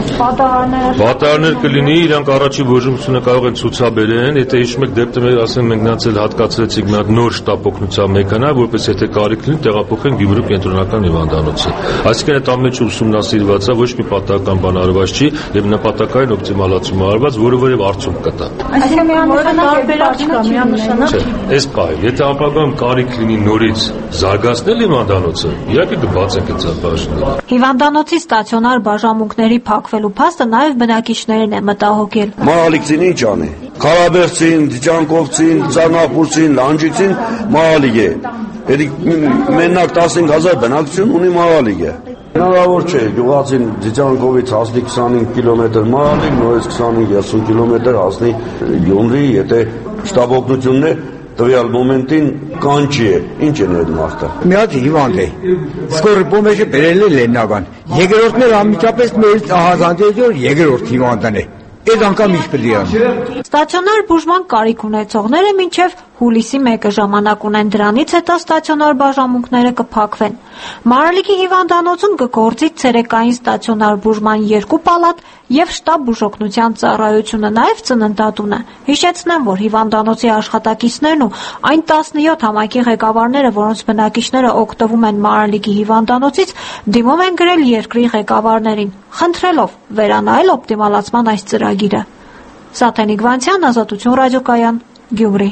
Պատահարներ կլինի, իրանք առաջի բուժումությունը կարող են ցուցաբերեն, եթե հիշում եք դեպտեմբերի ասեմ մենք նրանցել հատկացրեցինք մի հատ նոր շտապ օգնության մեքանա, որպես եթե կարիք լինի տեղափոխեն Գյումրու կենտրոնական հիվանդանոցը։ Այսինքն այդ ամենը ուսումնասիրված է, ոչ մի պատահական բան արված չի եւ նպատակային օպտիմալացում արված, որը որև արդյունք կտա։ Այսինքն միանշանակ Այս պահին, եթե ապագայում կարիք լինի նորից զարգացնել հիվանդանոցը, իհարկե կբացենք այդ ծառայությունները։ Հիվանդանոցի ստացիոնար բաժանմունքների փակվելու փաստը նաև բնակիչներն է մտահոգել։ Մահալիքցին ինչ անի։ Քարաբերցին, Դիճանկովցին, Ծանապուրցին, Լանջիկցին մահալիք է։ Մենակ 15000 բնակչություն ունի մահալիք է։ Հնարավոր չէ գյուղացին Դիճանկովից հասնի 25 կիլոմետր մահալիք, նորից 25-30 կիլոմետր հասնի Գյումրի, եթե շտապ օգնությունն է տվյալ մոմենտին կանչի է, ինչ են այդ մարդը։ Մի հատ հիվանդ է, սկորի պոմեշը բերել է լեննական, երկրորդն էլ անմիջապես նորից ահազանդի որ երկրորդ հիվանդն է, այդ անգամ ինչ պետք է անի։ Ստացիոնար բուժման կարիք ունեցողները մինչև հուլիսի 1-ը ժամանակ ունեն, դրանից հետո ստացիոնար բաժանմունքները կփակվեն։ Մարալիկի հիվանդանոցում կգործի ցերեկային ստացիոնար բուժման 2 պալատ եւ շտապ բուժօգնության ծառայությունը, նաեւ ծննդատունը։ Հիշեցնեմ, որ հիվանդանոցի աշխատակիցներն ու այն 17 համայնքի ղեկավարները, որոնց բնակիչները օգտվում են Մարալիկի հիվանդանոցից, դիմում են գրել երկրի ղեկավարներին, խնդրելով վերանայել օպտիմալացման այս ծրագիրը։ Սաթենիկ Վանցյան, Ազատություն ռադիոկայան, Գյումրի։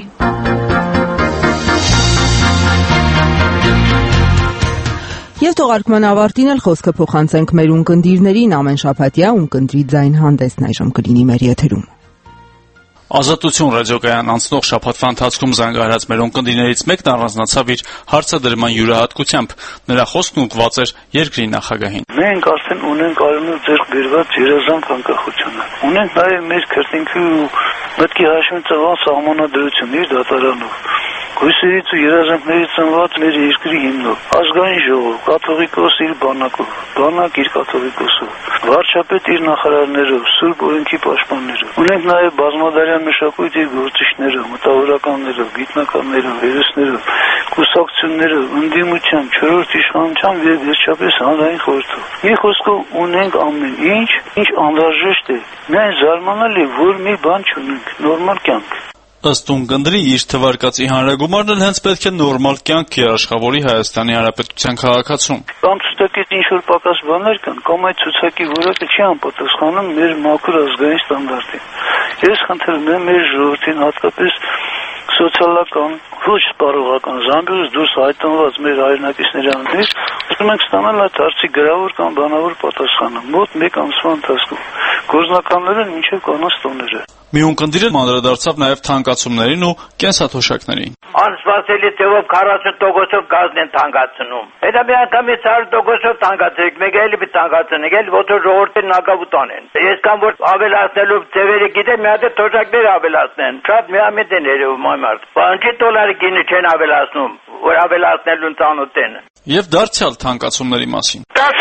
Եվ թողարկման ավարտին էլ խոսքը փոխանցենք մեր ունկնդիրներին ամեն շաբաթյա ունկնդրի ձայն հանդեսն այժմ կլինի մեր եթերում։ Ազատություն ռադիոկայան անցնող շաբաթվա ընթացքում զանգահարած մեր ունկնդիրներից մեկն առանձնացավ իր հարցադրման յուրահատկությամբ։ Նրա խոսքն ուղղված էր երկրի նախագահին։ Մենք արդեն ունենք արյունով ձեռք բերված երազանք անկախությունը։ Ունենք նաև մեր քրտինքի ու մտքի հաշվին ծավալ սահմանադրություն իր դատարանով։ Հույսերից ու երազանքներից ծնված մեր երկրի հիմնով, ազգային ժողով, կաթողիկոս իր բանակով, բանակ իր կաթողիկոսով, վարչապետ իր նախարարներով, սուրբ օրենքի պաշտպաններով։ Ունենք նաև բազմադարյան մշակույթ իր գործիչներով, մտավորականներով, գիտնականներով, հերոսներով, կուսակցություններով, ընդդիմությամբ, չորրորդ իշխանությամբ եւ վերջապես հանրային խորհրդով։ Մի խոսքով ունենք ամեն ինչ, ինչ անհրաժեշտ է։ Մենք զարմանալի որ մի բան չունենք, նորմալ կյանք։ Ըստ ունկնդրի իր թվարկած հանրագումարն էլ հենց պետք է նորմալ կյանք երաշխավորի Հայաստանի Հանրապետության քաղաքացում։ Կամ ցուցակից ինչ որ պակաս բաներ կան, կամ այդ ցուցակի որակը չի անպատասխանում մեր մաքուր ազգային ստանդարտին։ Ես խնդրում եմ մեր ժողովրդին, հատկապես սոցիալական, ոչ սպառողական զամբյուղից դուրս հայտնված մեր հայրենակիցների անունից, ուզում ենք ստանալ այդ հարցի գրավոր կամ բանավոր պատասխանը մոտ 1 ամսվա ընթացքում։ Գործնականները մինչև կանանց տոները։ Մի ունկնդիրը անդրադարձավ նաև թանկացումներին ու կենսաթոշակներին։ Անսպասելի թվով 40%-ով գազն են թանկացնում։ Հետո մի անգամից 100%-ով թանկացրեք, մեկ էլի մի թանկացնեք, էլ ոտո ժողովրդին նակավուտան են։ Ես կամ որ ավելացնելու ձևերը գիտեմ, մի հատ թոշակներ ավելացնեն։ Շատ միամիտ են երևում այն մարդ։ Բանկի դոլարի գինը չեն ավելացնում, որ ավելացնելուն ծանոթ են։ Եվ դարձյալ թանկացումների մասին։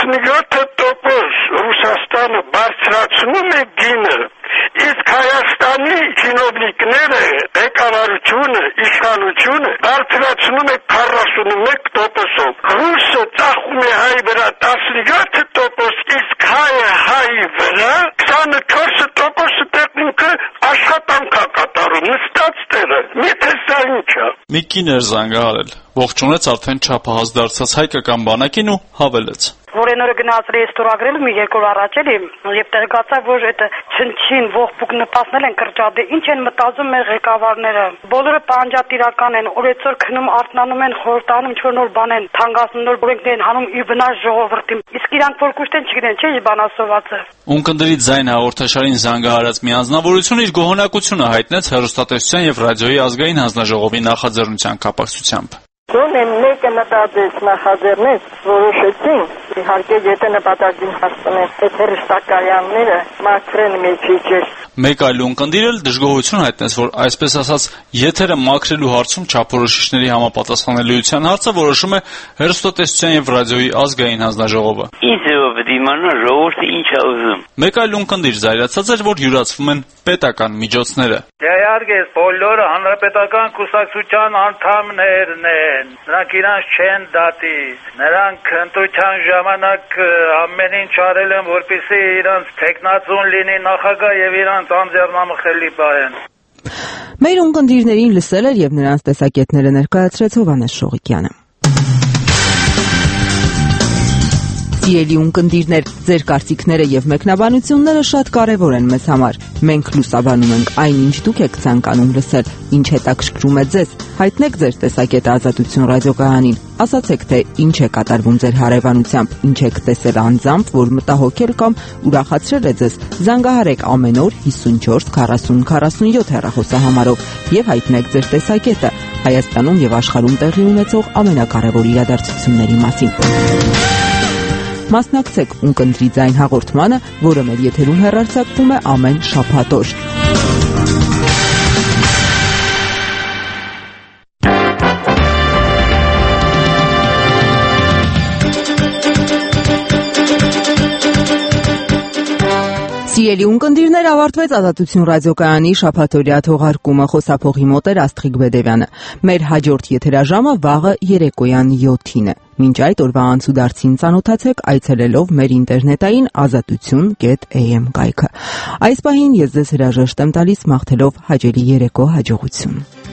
17% Ռուսաստանը բարձրացնում է գինը, իսկ Հայաստանի չինովնիկները, ղեկավարությունը, իշխանությունը բարձրացնում է 41%-ով։ Ռուսը ծախում է հայ վրա 17%, իսկ հայը հայի վրա 24% տեխնիկը աշխատանք է կատարում, նստած տեղը։ Միթե սա ինչ է։ Մի կին էր զանգահարել, ողջունեց արդեն չափահաս դարձած հայկական բանակին ու հավելեց։ Որենորը գնացել է ստորագրել մի երկու օր առաջ էլի եւ տեղեկացա որ այդ չնչին ողբուկ նպաստել են կրճատի ինչ են մտածում մեր ղեկավարները բոլորը պանջատիրական են օրեցօր քնում արթնանում են խորտանում ինչ որ նոր բան են թանկացնում նոր օրենքներ են հանում ի վնաս ժողովրդին իսկ իրանք որ կուշտեն չգիտեն չէ բանասովացը Ունկնդրի ձայն հաղորդաշարին զանգահարած մի անձնավորություն իր գոհունակությունը հայտնեց հեռուստատեսության եւ ռադիոյի ազգային հանձնաժողովի նախաձեռնության կապակցությամբ Դուք մեկը մտածեց նախաձեռնեց, որոշեցին, իհարկե եթե նպատակին հասնեն, այդ հեռուստակայանները մաքրեն մի քիչ։ Մեկ այլ ունկնդիր էլ դժգոհություն հայտնեց, որ այսպես ասած եթերը մաքրելու հարցում չափորոշիչների համապատասխանելիության հարցը որոշում է հեռուստատեսության եւ ռադիոյի ազգային հանձնաժողովը։ Ինչ դիմանա ժողովուրդը ինչ է ուզում։ Մեկ այլ ունկնդիր զայրացած էր, որ յուրացվում են պետական միջոցները։ Իհարկե, բոլորը հանրապետական կուսակցության անդամներն են։ Նրանք իրանց չեն դատի։ Նրանք ընտրության ժամանակ ամեն ինչ արել են, որպեսզի իրանց թեկնածուն լինի նախագահ եւ իրանց անձեռնամխելի պահեն։ Մեր ունկնդիրներին լսել էր եւ նրանց տեսակետները ներկայացրեց Հովհաննես Շողիկյանը։ Սիրելի ունկնդիրներ, ձեր կարծիքները եւ մեկնաբանությունները շատ կարեւոր են մեզ համար։ Մենք լուսաբանում ենք այն, ինչ դուք եք ցանկանում լսել, ինչ հետաքրքրում է ձեզ։ Հայտնեք ձեր տեսակետը Ազատություն ռադիոկայանին։ Ասացեք, թե ինչ է կատարվում ձեր հարևանությամբ, ինչ եք տեսել անձամբ, որ մտահոգել կամ ուրախացրել է ձեզ։ Զանգահարեք ամեն օր 54 40 47 հեռախոսահամարով եւ հայտնեք ձեր տեսակետը Հայաստանում եւ աշխարհում տեղի ունեցող ամենակարևոր իրադարձությունների մասին։ Մասնակցեք Ունկնդրի ձայն հաղորդմանը, որը մեր եթերում հեռարձակվում է ամեն շաբաթ օր։ Սիրելի ունկնդիրներ, ավարտվեց Ազատություն ռադիոկայանի շաբաթօրյա թողարկումը, խոսափողի մոտ էր Աստղիկ Բեդևյանը։ Մեր հաջորդ եթերաժամը վաղը երեկոյան 7-ին է։ Մինչ այդ օրվա անցուդարձին ծանոթացեք այցելելով մեր ինտերնետային azatutun.am կայքը։ Այս պահին ես ձեզ հրաժեշտ եմ տալիս մաղթելով հաճելի երեկո հաջողություն։